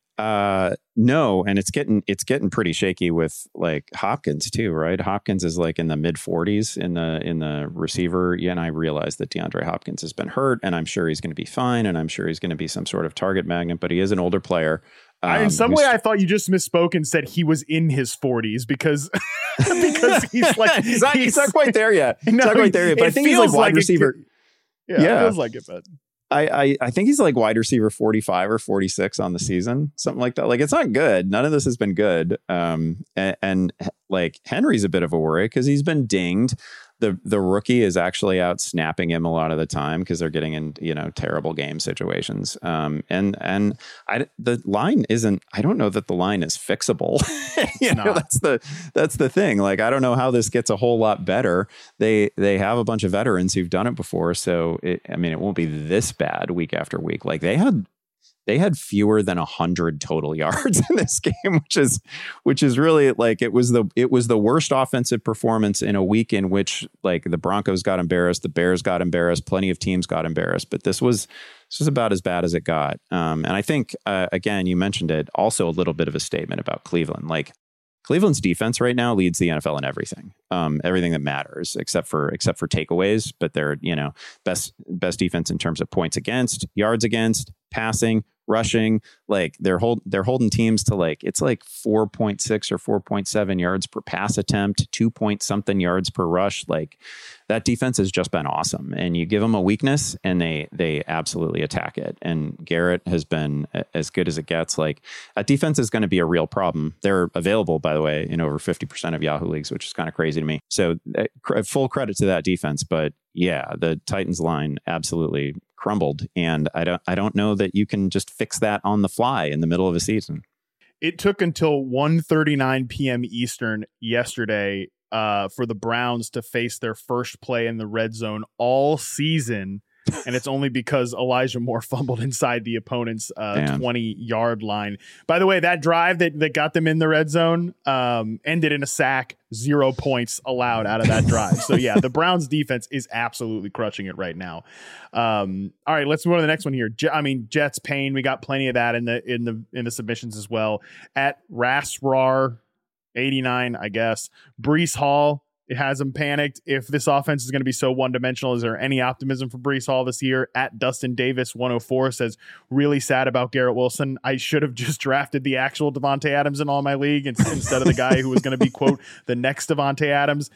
Uh, no, and it's getting it's getting pretty shaky with like Hopkins too, right? Hopkins is like in the mid forties in the in the receiver. Yeah, and I realize that DeAndre Hopkins has been hurt, and I'm sure he's going to be fine, and I'm sure he's going to be some sort of target magnet. But he is an older player. Um, I, in some way, I thought you just misspoke and said he was in his forties because because he's like he's, not, he's, he's not quite there yet. He's no, not quite there yet. But I think he's like wide like receiver. It, yeah, yeah, it feels like it, but. I, I, I think he's like wide receiver forty-five or forty-six on the season, something like that. Like, it's not good. None of this has been good. Um, and, and like Henry's a bit of a worry because he's been dinged. The the rookie is actually out snapping him a lot of the time because they're getting in, you know, terrible game situations. Um, and and I, the line isn't, I don't know that the line is fixable. you know, that's the that's the thing. Like, I don't know how this gets a whole lot better. They they have a bunch of veterans who've done it before. So, it, I mean, it won't be this bad week after week. Like they had They had fewer than a hundred total yards in this game, which is, which is really like it was the it was the worst offensive performance in a week in which like the Broncos got embarrassed, the Bears got embarrassed, plenty of teams got embarrassed, but this was this was about as bad as it got. Um, and I think uh, again, you mentioned it, also a little bit of a statement about Cleveland. Like Cleveland's defense right now leads the N F L in everything, um, everything that matters, except for except for takeaways. But they're, you know, best best defense in terms of points against, yards against, passing, rushing. Like they're hold they're holding teams to like it's like four point six or four point seven yards per pass attempt, two point something yards per rush. Like that defense has just been awesome. And you give them a weakness and they they absolutely attack it. And Garrett has been as good as it gets. Like that defense is going to be a real problem. They're available, by the way, in over fifty percent of Yahoo leagues, which is kind of crazy to me. So uh, full credit to that defense. But yeah, the Titans line absolutely crumbled. And I don't I don't know that you can just fix that on the fly in the middle of a season. It took until one thirty-nine p.m. Eastern yesterday uh, for the Browns to face their first play in the red zone all season. And it's only because Elijah Moore fumbled inside the opponent's uh, twenty-yard line. By the way, that drive that, that got them in the red zone um, ended in a sack, zero points allowed out of that drive. So, yeah, the Browns defense is absolutely crushing it right now. Um, all right, let's move on to the next one here. Je- I mean, Jets pain. We got plenty of that in the in the in the submissions as well. At Rasrar eighty-nine, I guess. Breece Hall. It has him panicked. If this offense is going to be so one-dimensional, is there any optimism for Breece Hall this year? At Dustin Davis one oh four says, really sad about Garrett Wilson. I should have just drafted the actual Devontae Adams in all my league instead of the guy who was going to be, quote, the next Devontae Adams.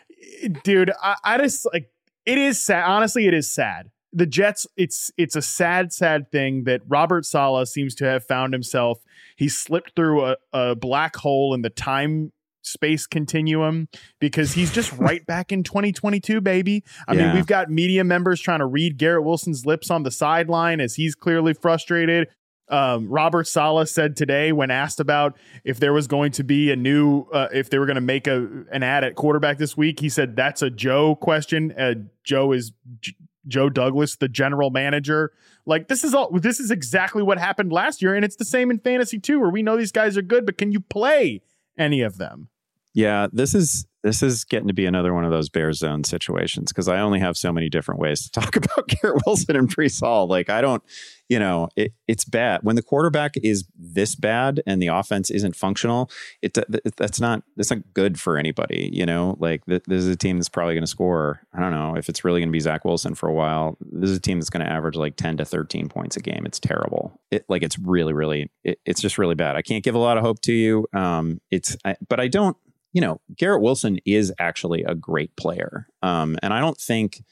Dude, I, I just, like, it is sad. Honestly, it is sad. The Jets, it's it's a sad, sad thing that Robert Saleh seems to have found himself. He slipped through a, a black hole in the time space continuum because he's just right back in twenty twenty-two, baby. I yeah. mean, we've got media members trying to read Garrett Wilson's lips on the sideline as he's clearly frustrated. Um, Robert Saleh said today when asked about if there was going to be a new, uh, if they were going to make a an ad at quarterback this week, he said that's a Joe question. Uh, Joe is J- Joe Douglas, the general manager. Like, this is all, this is exactly what happened last year. And it's the same in fantasy too, where we know these guys are good, but can you play any of them? Yeah, this is this is getting to be another one of those bear zone situations because I only have so many different ways to talk about Garrett Wilson and Breece Hall. Like, I don't, you know, it, it's bad when the quarterback is this bad and the offense isn't functional. It that's not that's not good for anybody. You know, like th- this is a team that's probably going to score. I don't know if it's really going to be Zach Wilson for a while. This is a team that's going to average like ten to thirteen points a game. It's terrible. It like it's really, really, it, it's just really bad. I can't give a lot of hope to you. Um, it's, I, but I don't. You know, Garrett Wilson is actually a great player. Um, and I don't think,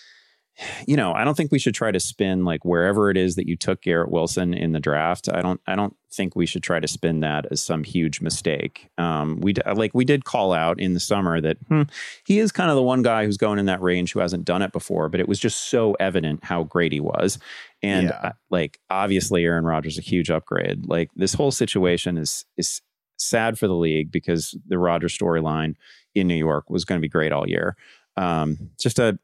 you know, I don't think we should try to spin like wherever it is that you took Garrett Wilson in the draft. I don't, I don't think we should try to spin that as some huge mistake. Um, we like we did call out in the summer that hmm, he is kind of the one guy who's going in that range who hasn't done it before, but it was just so evident how great he was. And yeah. uh, like, obviously Aaron Rodgers, a huge upgrade. Like this whole situation is, is, sad for the league because the Rodgers storyline in New York was going to be great all year. Um, just a,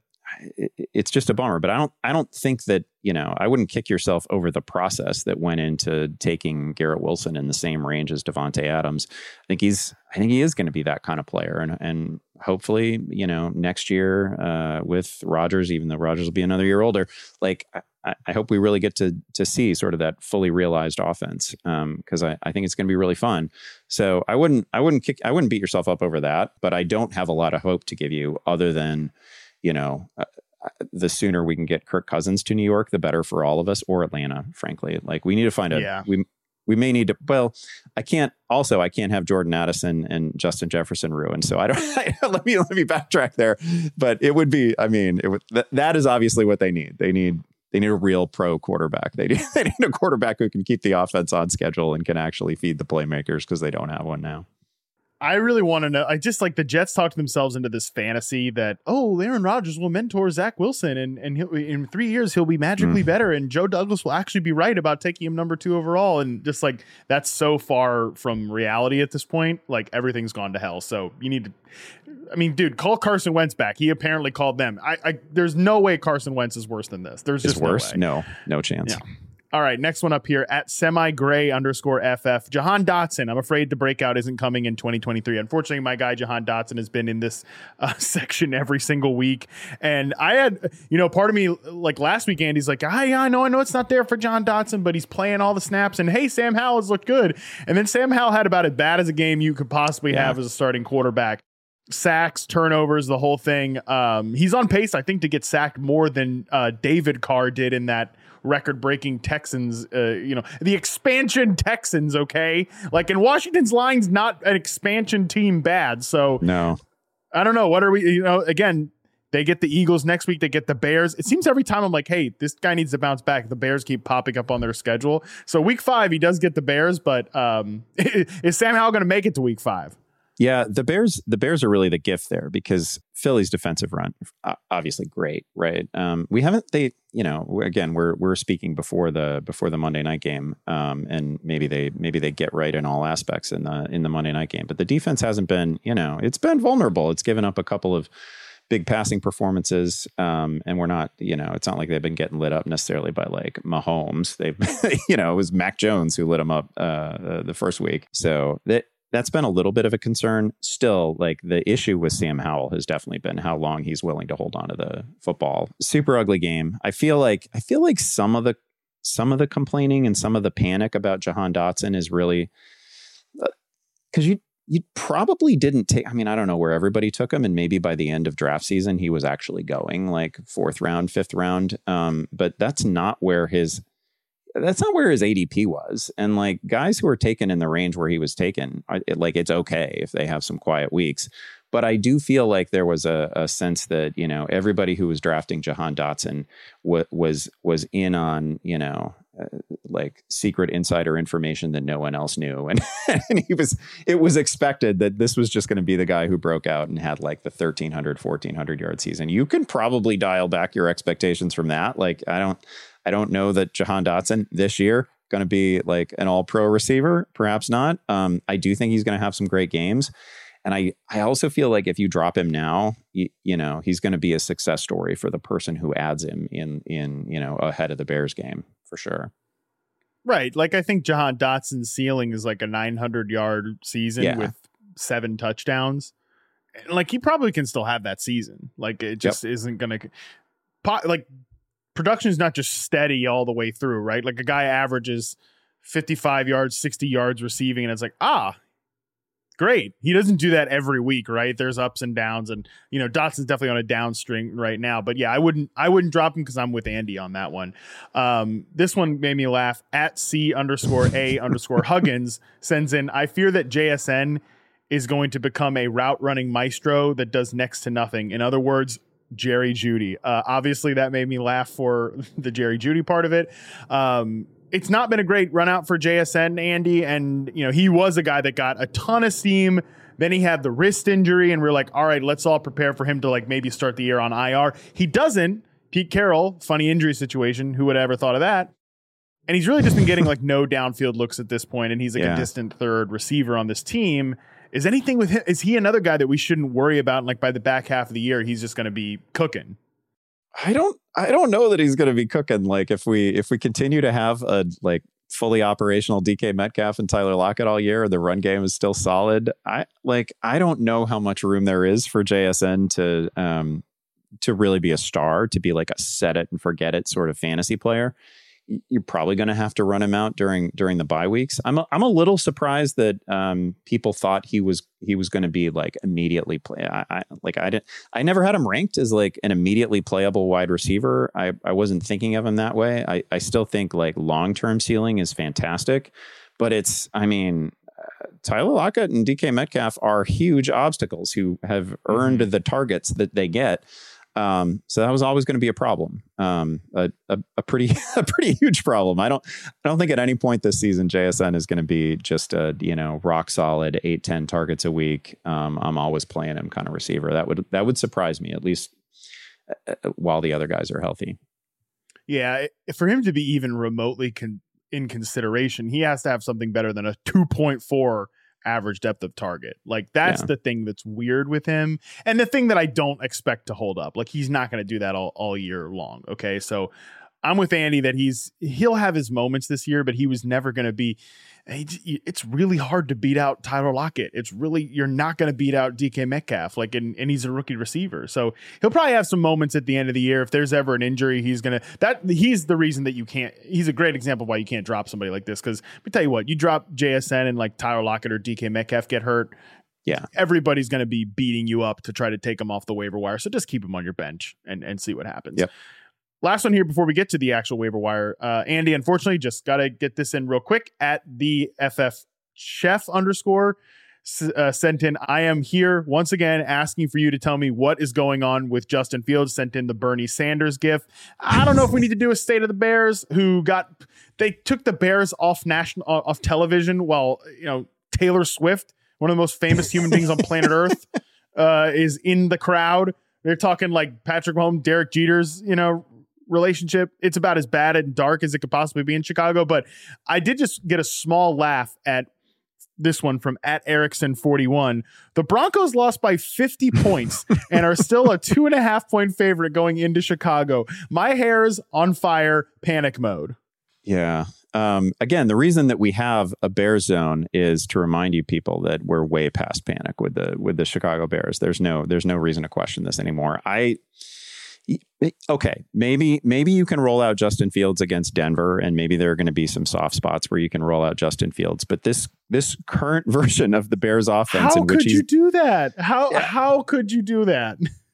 it's just a bummer, but I don't, I don't think that, you know, I wouldn't kick yourself over the process that went into taking Garrett Wilson in the same range as Devontae Adams. I think he's, I think he is going to be that kind of player. And, and hopefully, you know, next year uh, with Rodgers, even though Rodgers will be another year older, like I, I hope we really get to to see sort of that fully realized offense because um, I, I think it's going to be really fun. So I wouldn't I wouldn't kick I wouldn't beat yourself up over that, but I don't have a lot of hope to give you other than, you know, uh, the sooner we can get Kirk Cousins to New York, the better for all of us, or Atlanta. Frankly, like we need to find a yeah. we we may need to. Well, I can't. Also, I can't have Jordan Addison and Justin Jefferson ruined. So I don't. I, let me let me backtrack there. But it would be. I mean, it would, th- that is obviously what they need. They need. They need a real pro quarterback. They need, they need a quarterback who can keep the offense on schedule and can actually feed the playmakers because they don't have one now. I really want to know. I just like the Jets talked themselves into this fantasy that, oh, Aaron Rodgers will mentor Zach Wilson and, and he'll, in three years, he'll be magically mm. better. And Joe Douglas will actually be right about taking him number two overall. And just like, that's so far from reality at this point. Like everything's gone to hell. So you need to, I mean, dude, call Carson Wentz back. He apparently called them. I, I there's no way Carson Wentz is worse than this. There's it's just worse. No, no, no chance. Yeah. All right, next one up here at semi-gray underscore F F. Jahan Dotson, I'm afraid the breakout isn't coming in twenty twenty-three. Unfortunately, my guy Jahan Dotson has been in this uh, section every single week. And I had, you know, part of me, like last week, Andy's like, ah, yeah, I know, I know it's not there for Jahan Dotson, but he's playing all the snaps. And hey, Sam Howell has looked good. And then Sam Howell had about as bad as a game you could possibly yeah. have as a starting quarterback. Sacks, turnovers, the whole thing. Um, he's on pace, I think, to get sacked more than uh, David Carr did in that record-breaking Texans, uh, you know, the expansion Texans, okay? Like, in Washington's line's not an expansion team bad, so... No. I don't know. What are we, you know, again, they get the Eagles next week, they get the Bears. It seems every time I'm like, hey, this guy needs to bounce back. The Bears keep popping up on their schedule. So week five, he does get the Bears, but um, is Sam Howell going to make it to week five? Yeah, the Bears, the Bears are really the gift there because Philly's defensive run, obviously great, right? Um, we haven't, they, you know, again, we're we're speaking before the before the Monday night game, um, and maybe they maybe they get right in all aspects in the in the Monday night game, but the defense hasn't been, you know, it's been vulnerable. It's given up a couple of big passing performances, um, and we're not, you know, it's not like they've been getting lit up necessarily by like Mahomes. They've, you know, it was Mac Jones who lit them up uh, uh, the first week, so that. That's been a little bit of a concern. Still, like the issue with Sam Howell has definitely been how long he's willing to hold on to the football. Super ugly game. I feel like I feel like some of the some of the complaining and some of the panic about Jahan Dotson is really because uh, you you probably didn't take. I mean, I don't know where everybody took him, and maybe by the end of draft season he was actually going like fourth round, fifth round. Um, but that's not where his. That's not where his A D P was. And like guys who are taken in the range where he was taken, it, like it's okay if they have some quiet weeks. But I do feel like there was a, a sense that, you know, everybody who was drafting Jahan Dotson w- was was in on, you know, uh, like secret insider information that no one else knew. And, and he was it was expected that this was just going to be the guy who broke out and had like the thirteen hundred, fourteen hundred yard season. You can probably dial back your expectations from that. Like, I don't. I don't know that Jahan Dotson this year going to be like an all pro receiver. Perhaps not. Um, I do think he's going to have some great games. And I, I also feel like if you drop him now, you, you know, he's going to be a success story for the person who adds him in, in, you know, ahead of the Bears game for sure. Right. Like I think Jahan Dotson's ceiling is like a nine hundred yard season yeah. with seven touchdowns. And like he probably can still have that season. Like it just yep. isn't going to like, production is not just steady all the way through, right? Like a guy averages fifty-five yards, sixty yards receiving, and it's like, ah, great. He doesn't do that every week, right? There's ups and downs, and you know, Dotson's definitely on a down string right now. But yeah, I wouldn't, I wouldn't drop him because I'm with Andy on that one. Um, this one made me laugh. At C underscore A underscore Huggins sends in, I fear that J S N is going to become a route running maestro that does next to nothing. In other words, Jerry Jeudy. Uh, obviously, that made me laugh for the Jerry Jeudy part of it. Um, it's not been a great run out for J S N, Andy. And, you know, he was a guy that got a ton of steam. Then he had the wrist injury, and we're like, all right, let's all prepare for him to like maybe start the year on I R. He doesn't. Pete Carroll, funny injury situation. Who would have ever thought of that? And he's really just been getting like no downfield looks at this point, and he's like yeah. a distant third receiver on this team. Is anything with him? Is he another guy that we shouldn't worry about? And like by the back half of the year, he's just going to be cooking. I don't, I don't know that he's going to be cooking. Like if we, if we continue to have a like fully operational D K Metcalf and Tyler Lockett all year, the run game is still solid. I like, I don't know how much room there is for J S N to, um, to really be a star, to be like a set it and forget it sort of fantasy player. You're probably going to have to run him out during during the bye weeks. I'm a, I'm a little surprised that um, people thought he was he was going to be like immediately play. I, I like I didn't I never had him ranked as like an immediately playable wide receiver. I, I wasn't thinking of him that way. I, I still think like long term ceiling is fantastic, but it's I mean uh, Tyler Lockett and D K Metcalf are huge obstacles who have earned mm-hmm. the targets that they get. Um, so that was always going to be a problem, um, a, a, a pretty, a pretty huge problem. I don't, I don't think at any point this season, J S N is going to be just a, you know, rock solid eight, ten targets a week. Um, I'm always playing him kind of receiver. That would, that would surprise me, at least uh, while the other guys are healthy. Yeah. For him to be even remotely con- in consideration, he has to have something better than a two point four average depth of target. Like that's yeah. the thing that's weird with him, and the thing that I don't expect to hold up. Like he's not going to do that all, all year long. Okay, so I'm with Andy that he's he'll have his moments this year, but he was never going to be. It's really hard to beat out Tyler Lockett. It's really you're not going to beat out D K Metcalf. Like and, and he's a rookie receiver, so he'll probably have some moments at the end of the year. If there's ever an injury, he's gonna that he's the reason that you can't. He's a great example of why you can't drop somebody like this. Because let me tell you what, you drop J S N and like Tyler Lockett or D K Metcalf get hurt. Yeah, everybody's going to be beating you up to try to take them off the waiver wire. So just keep them on your bench and and see what happens. Yep. Last one here before we get to the actual waiver wire. Uh, Andy, unfortunately, just got to get this in real quick. At the F F Chef underscore uh, sent in, I am here once again asking for you to tell me what is going on with Justin Fields. Sent in the Bernie Sanders gif. I don't know if we need to do a state of the Bears, who got, they took the Bears off national, off television while, you know, Taylor Swift one of the most famous human beings on planet Earth, uh, is in the crowd. They're talking like Patrick Mahomes, Derek Jeter's, you know, relationship. It's about as bad and dark as it could possibly be in Chicago. But I did just get a small laugh at this one from at Erickson forty-one. The Broncos lost by fifty points and are still a two and a half point favorite going into Chicago. My hair's on fire, panic mode. Yeah. Um, again, the reason that we have a Bears zone is to remind you people that we're way past panic with the with the Chicago Bears. There's no there's no reason to question this anymore. I Okay, maybe maybe you can roll out Justin Fields against Denver, and maybe there are going to be some soft spots where you can roll out Justin Fields. But this this current version of the Bears offense, how in which could you do that? How yeah. how could you do that?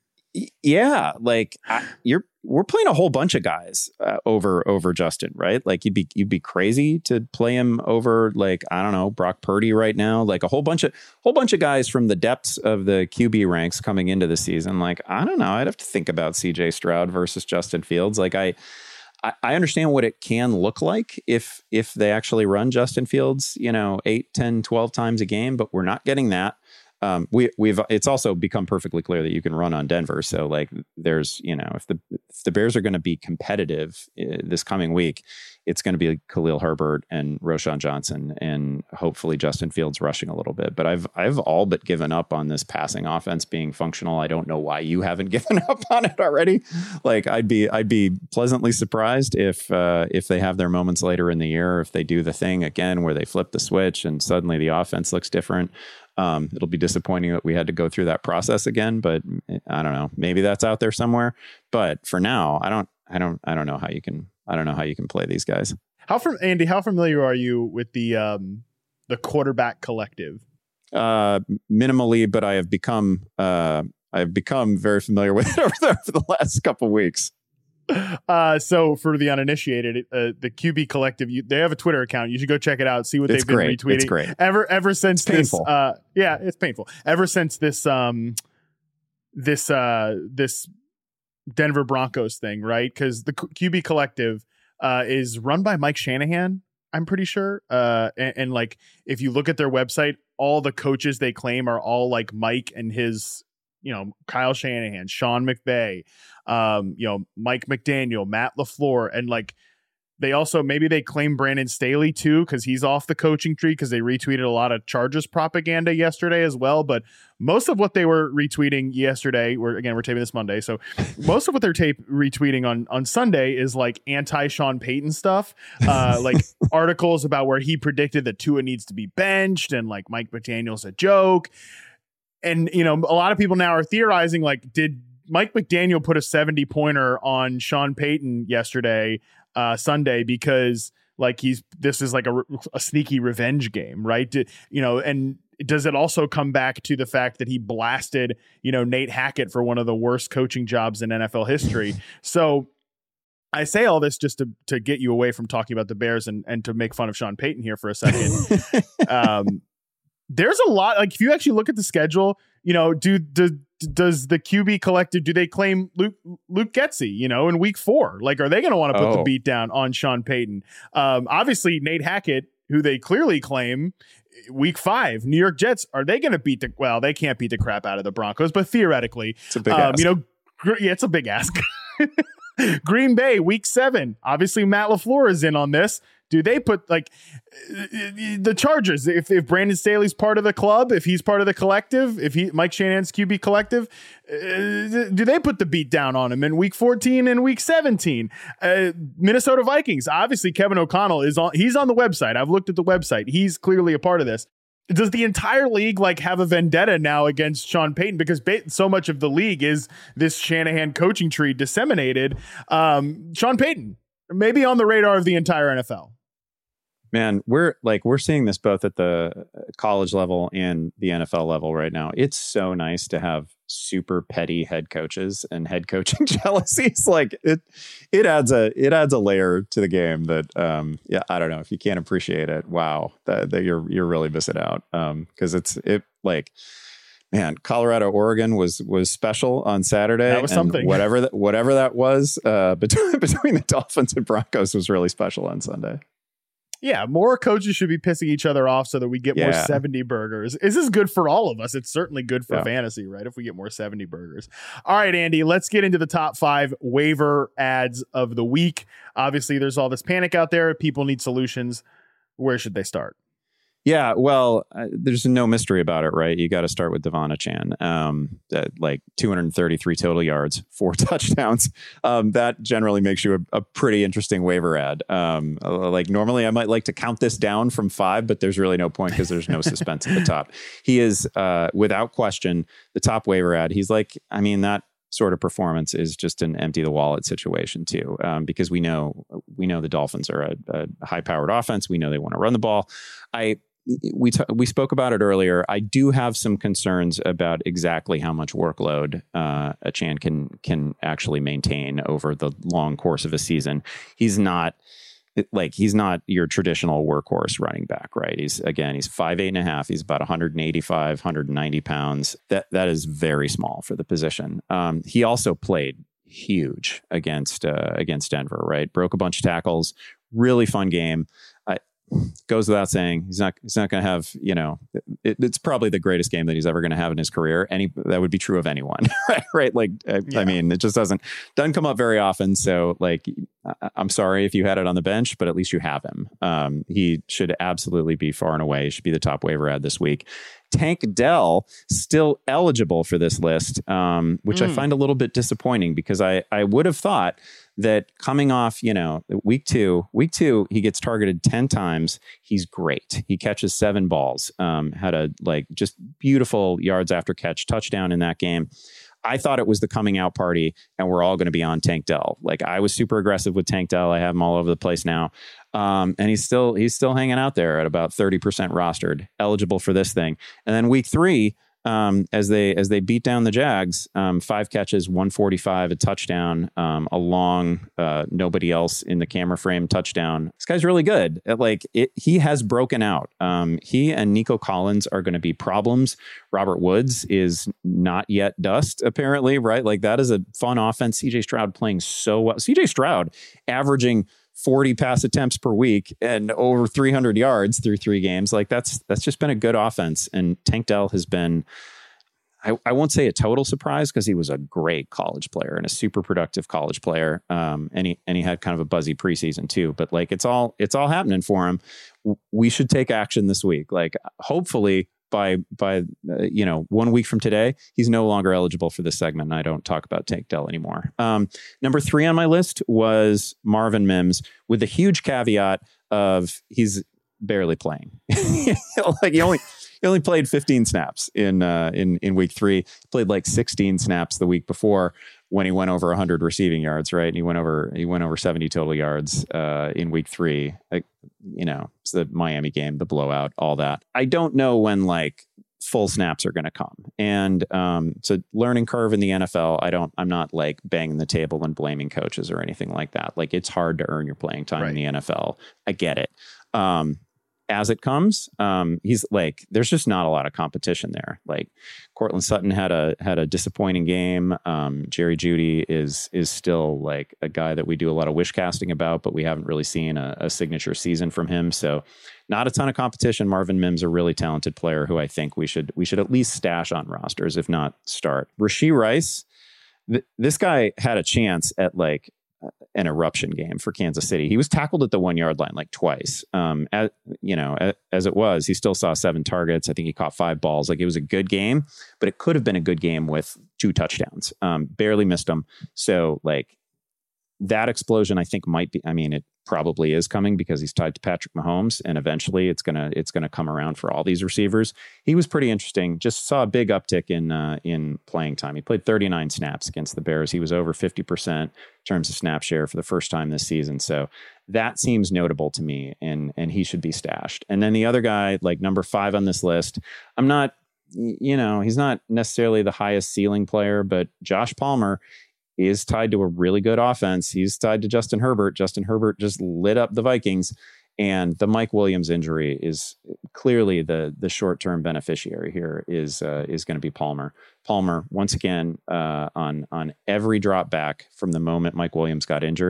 Yeah, like I, you're we're playing a whole bunch of guys uh, over over Justin, right? Like you'd be you'd be crazy to play him over, like, I don't know, Brock Purdy right now, like a whole bunch of whole bunch of guys from the depths of the Q B ranks coming into the season. Like, I don't know, I'd have to think about C J Stroud versus Justin Fields. Like I I, I understand what it can look like if if they actually run Justin Fields, you know, eight, ten, twelve times a game, but we're not getting that. Um, we, we've, it's also become perfectly clear that you can run on Denver. So like there's, you know, if the, if the Bears are going to be competitive uh, this coming week, it's going to be Khalil Herbert and Roschon Johnson and hopefully Justin Fields rushing a little bit. But I've, I've all but given up on this passing offense being functional. I don't know why you haven't given up on it already. Like I'd be, I'd be pleasantly surprised if, uh, if they have their moments later in the year, if they do the thing again where they flip the switch and suddenly the offense looks different. Um, it'll be disappointing that we had to go through that process again, but I don't know, maybe that's out there somewhere. But for now, I don't, I don't, I don't know how you can, I don't know how you can play these guys. How from Andy, how familiar are you with the, um, the quarterback collective? Uh, minimally, but I have become, uh, I've become very familiar with it over the, over the last couple of weeks. Uh, so for the uninitiated, uh, the Q B Collective, you, they have a Twitter account. You should go check it out. See what it's they've great. been retweeting. It's great. Ever ever since it's this, painful. uh, yeah, it's painful. Ever since this, um, this, uh, this Denver Broncos thing, right? Because the Q B Collective, uh, is run by Mike Shanahan. I'm pretty sure. Uh, and, and like if you look at their website, all the coaches they claim are all like Mike and his, you know, Kyle Shanahan, Sean McVay, um, you know, Mike McDaniel, Matt LaFleur, and like they also maybe they claim Brandon Staley too because he's off the coaching tree because they retweeted a lot of Chargers propaganda yesterday as well. But most of what they were retweeting yesterday, we're again we're taping this Monday, so most of what they're tape retweeting on on Sunday is like anti Sean Payton stuff, uh, like articles about where he predicted that Tua needs to be benched and like Mike McDaniel's a joke. And, you know, a lot of people now are theorizing, like, did Mike McDaniel put a seventy pointer on Sean Payton yesterday, uh, Sunday, because like he's this is like a, a sneaky revenge game, right? Did, you know, and does it also come back to the fact that he blasted, you know, Nate Hackett for one of the worst coaching jobs in N F L history? So I say all this just to to get you away from talking about the Bears and, and to make fun of Sean Payton here for a second. um, There's a lot, like if you actually look at the schedule, you know, do, do does the Q B Collective, do they claim Luke Luke Getsy, you know, in week four? Like, are they going to want to put oh. the beat down on Sean Payton? Um, obviously, Nate Hackett, who they clearly claim week five, New York Jets, are they going to beat the, well, they can't beat the crap out of the Broncos, but theoretically, it's a big um, ask. you know, gr- yeah, it's a big ask. Green Bay, week seven. Obviously, Matt LaFleur is in on this. Do they put like the Chargers? If if Brandon Staley's part of the club, if he's part of the collective, if he Mike Shanahan's Q B Collective, uh, do they put the beat down on him in week fourteen and week seventeen? Uh, Minnesota Vikings. Obviously, Kevin O'Connell is on. He's on the website. I've looked at the website. He's clearly a part of this. Does the entire league like have a vendetta now against Sean Payton because ba- so much of the league is this Shanahan coaching tree disseminated? Um, Sean Payton maybe on the radar of the entire N F L. Man, we're like we're seeing this both at the college level and the N F L level right now. It's so nice to have super petty head coaches and head coaching jealousies. Like it, it adds a it adds a layer to the game that, um, yeah, I don't know if you can't appreciate it. Wow, that, that you're you're really missing out because um, it's it like. Man, Colorado, Oregon was was special on Saturday. That was and something. Whatever that whatever that was uh, between between the Dolphins and Broncos was really special on Sunday. Yeah, more coaches should be pissing each other off so that we get Yeah. more seventy burgers. This is good for all of us. It's certainly good for Yeah. fantasy, right? If we get more seventy burgers. All right, Andy, let's get into the top five waiver ads of the week. Obviously, there's all this panic out there. People need solutions. Where should they start? Yeah, well, uh, there's no mystery about it, right? You got to start with Devon Achane. Um, uh, like two hundred thirty-three total yards, four touchdowns. Um, that generally makes you a, a pretty interesting waiver ad. Um, uh, like normally I might like to count this down from five, but there's really no point because there's no suspense at the top. He is, uh, without question, the top waiver ad. He's like, I mean, that sort of performance is just an empty the wallet situation too, um, because we know we know the Dolphins are a, a high powered offense. We know they want to run the ball. I. We t- we spoke about it earlier. I do have some concerns about exactly how much workload uh, Achane can can actually maintain over the long course of a season. He's not like he's not your traditional workhorse running back, right? He's again he's five eight and a half. He's about one eighty-five, one ninety pounds. That that is very small for the position. Um, he also played huge against uh, against Denver, right? Broke a bunch of tackles. Really fun game. I, Goes without saying, he's not he's not going to have, you know, it, it's probably the greatest game that he's ever going to have in his career. Any that would be true of anyone, right? right? Like, I, yeah. I mean, it just doesn't doesn't come up very often. So, like, I, I'm sorry if you had it on the bench, but at least you have him. Um, he should absolutely be far and away. He should be the top waiver ad this week. Tank Dell still eligible for this list, um, which mm. I find a little bit disappointing because I I would have thought that coming off, you know, week two, week two, he gets targeted ten times. He's great. He catches seven balls, um, had a like just beautiful yards after catch touchdown in that game. I thought it was the coming out party and we're all going to be on Tank Dell. Like I was super aggressive with Tank Dell. I have him all over the place now. Um, and he's still, he's still hanging out there at about thirty percent rostered, eligible for this thing. And then week three, Um, as they as they beat down the Jags, um, five catches, one forty-five, a touchdown, um, a long uh, nobody else in the camera frame touchdown. This guy's really good. Like it, he has broken out. Um, he and Nico Collins are going to be problems. Robert Woods is not yet dust, apparently, right? Like that is a fun offense. C J Stroud playing so well. C J Stroud averaging forty pass attempts per week and over three hundred yards through three games. Like that's, that's just been a good offense. And Tank Dell has been, I, I won't say a total surprise because he was a great college player and a super productive college player. Um, and he, and he had kind of a buzzy preseason too, but like, it's all, it's all happening for him. We should take action this week. Like hopefully by, by, uh, you know, one week from today, he's no longer eligible for this segment. And I don't talk about Tank Dell anymore. Um, number three on my list was Marvin Mims with the huge caveat of he's barely playing. Like he only, he only played fifteen snaps in, uh, in, in week three. He played like sixteen snaps the week before when he went over one hundred receiving yards, right? And he went over, he went over seventy total yards uh, in week three. Like, you know, it's the Miami game, the blowout, all that. I don't know when like full snaps are going to come. And um, it's a learning curve in the N F L. I don't, I'm not like banging the table and blaming coaches or anything like that. Like it's hard to earn your playing time right. in the N F L. I get it. Um, as it comes, um, he's like, there's just not a lot of competition there. Like Cortland Sutton had a, had a disappointing game. Um, Jerry Jeudy is, is still like a guy that we do a lot of wish casting about, but we haven't really seen a, a signature season from him. So not a ton of competition. Marvin Mims, a really talented player who I think we should, we should at least stash on rosters, if not start. Rashee Rice, th- this guy had a chance at like an eruption game for Kansas City. He was tackled at the one yard line like twice. Um, as, you know, as, as it was, he still saw seven targets. I think he caught five balls. Like it was a good game, but it could have been a good game with two touchdowns. Um, barely missed them. So like that explosion, I think might be, I mean, it probably is coming because he's tied to Patrick Mahomes and eventually it's going to, it's going to come around for all these receivers. He was pretty interesting. Just saw a big uptick in, uh, in playing time. He played thirty-nine snaps against the Bears. He was over fifty percent in terms of snap share for the first time this season. So that seems notable to me and, and he should be stashed. And then the other guy, like number five on this list, I'm not, you know, he's not necessarily the highest ceiling player, but Josh Palmer is tied to a really good offense. He's tied to Justin Herbert. Justin Herbert just lit up the Vikings. And the Mike Williams injury is clearly the the short-term beneficiary here is uh, is going to be Palmer. Palmer, once again, uh, on, on every drop back from the moment Mike Williams got injured,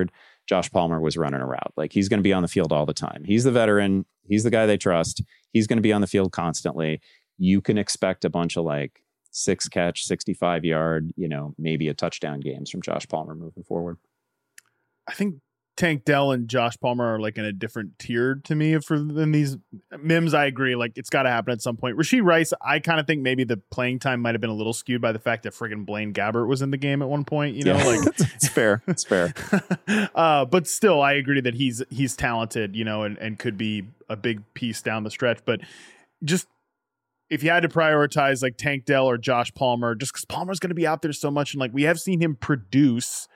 Josh Palmer was running a route. Like, he's going to be on the field all the time. He's the veteran. He's the guy they trust. He's going to be on the field constantly. You can expect a bunch of like six catch, sixty-five yard, you know, maybe a touchdown games from Josh Palmer moving forward. I think Tank Dell and Josh Palmer are like in a different tier to me for than these Mims. I agree. Like, it's got to happen at some point. Rashee Rice, I kind of think maybe the playing time might have been a little skewed by the fact that friggin' Blaine Gabbert was in the game at one point. You know, yeah, like it's fair. It's fair. uh, but still, I agree that he's he's talented. You know, and and could be a big piece down the stretch. But just if you had to prioritize like Tank Dell or Josh Palmer, just because Palmer's going to be out there so much, and like we have seen him produce.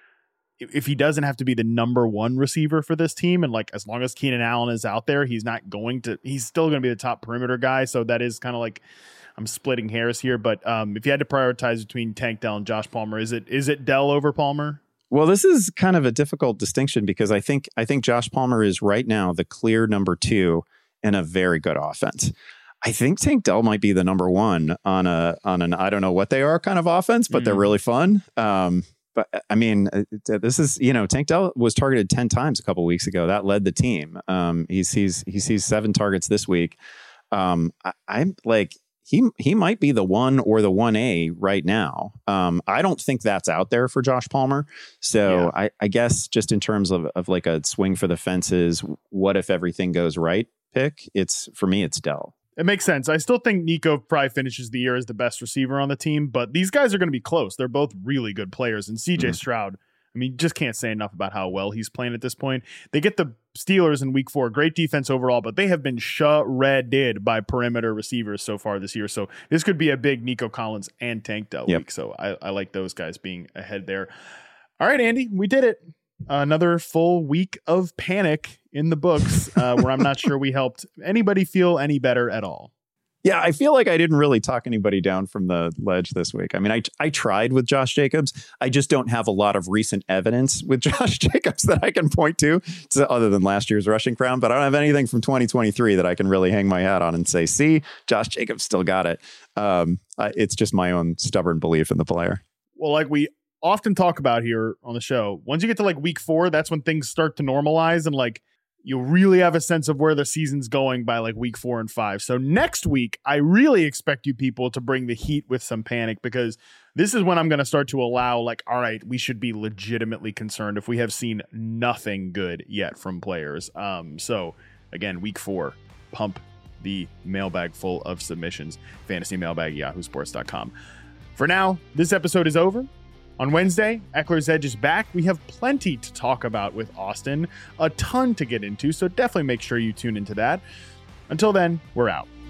If he doesn't have to be the number one receiver for this team, and like as long as Keenan Allen is out there, he's not going to. He's still going to be the top perimeter guy. So that is kind of like I'm splitting hairs here. But um, if you had to prioritize between Tank Dell and Josh Palmer, is it is it Dell over Palmer? Well, this is kind of a difficult distinction because I think I think Josh Palmer is right now the clear number two in a very good offense. I think Tank Dell might be the number one on a on an I don't know what they are kind of offense, but mm-hmm. they're really fun. Um, But I mean, this is, you know, Tank Dell was targeted ten times a couple of weeks ago. That led the team. Um, he sees he sees seven targets this week. Um, I, I'm like he he might be the one or the one A right now. Um, I don't think that's out there for Josh Palmer. So yeah. I, I guess just in terms of, of like a swing for the fences, what if everything goes right pick? It's for me, it's Dell. It makes sense. I still think Nico probably finishes the year as the best receiver on the team, but these guys are going to be close. They're both really good players. And C J mm-hmm. Stroud, I mean, just can't say enough about how well he's playing at this point. They get the Steelers in week four. Great defense overall, but they have been shredded by perimeter receivers so far this year. So this could be a big Nico Collins and Tank Dell yep. week. So I, I like those guys being ahead there. All right, Andy, we did it. Another full week of panic in the books uh, where I'm not sure we helped anybody feel any better at all. Yeah, I feel like I didn't really talk anybody down from the ledge this week. I mean, I I tried with Josh Jacobs. I just don't have a lot of recent evidence with Josh Jacobs that I can point to, to other than last year's rushing crown. But I don't have anything from twenty twenty-three that I can really hang my hat on and say, see, Josh Jacobs still got it. Um, uh, it's just my own stubborn belief in the player. Well, like we often talk about here on the show, once you get to like week four, that's when things start to normalize and like you really have a sense of where the season's going by like week four and five. So next week, I really expect you people to bring the heat with some panic, because this is when I'm going to start to allow like, all right, we should be legitimately concerned if we have seen nothing good yet from players. Um, so again, week four, pump the mailbag full of submissions, fantasy mailbag, yahoo sports dot com. For now, this episode is over. On Wednesday, Eckler's Edge is back. We have plenty to talk about with Austin, a ton to get into, so definitely make sure you tune into that. Until then, we're out.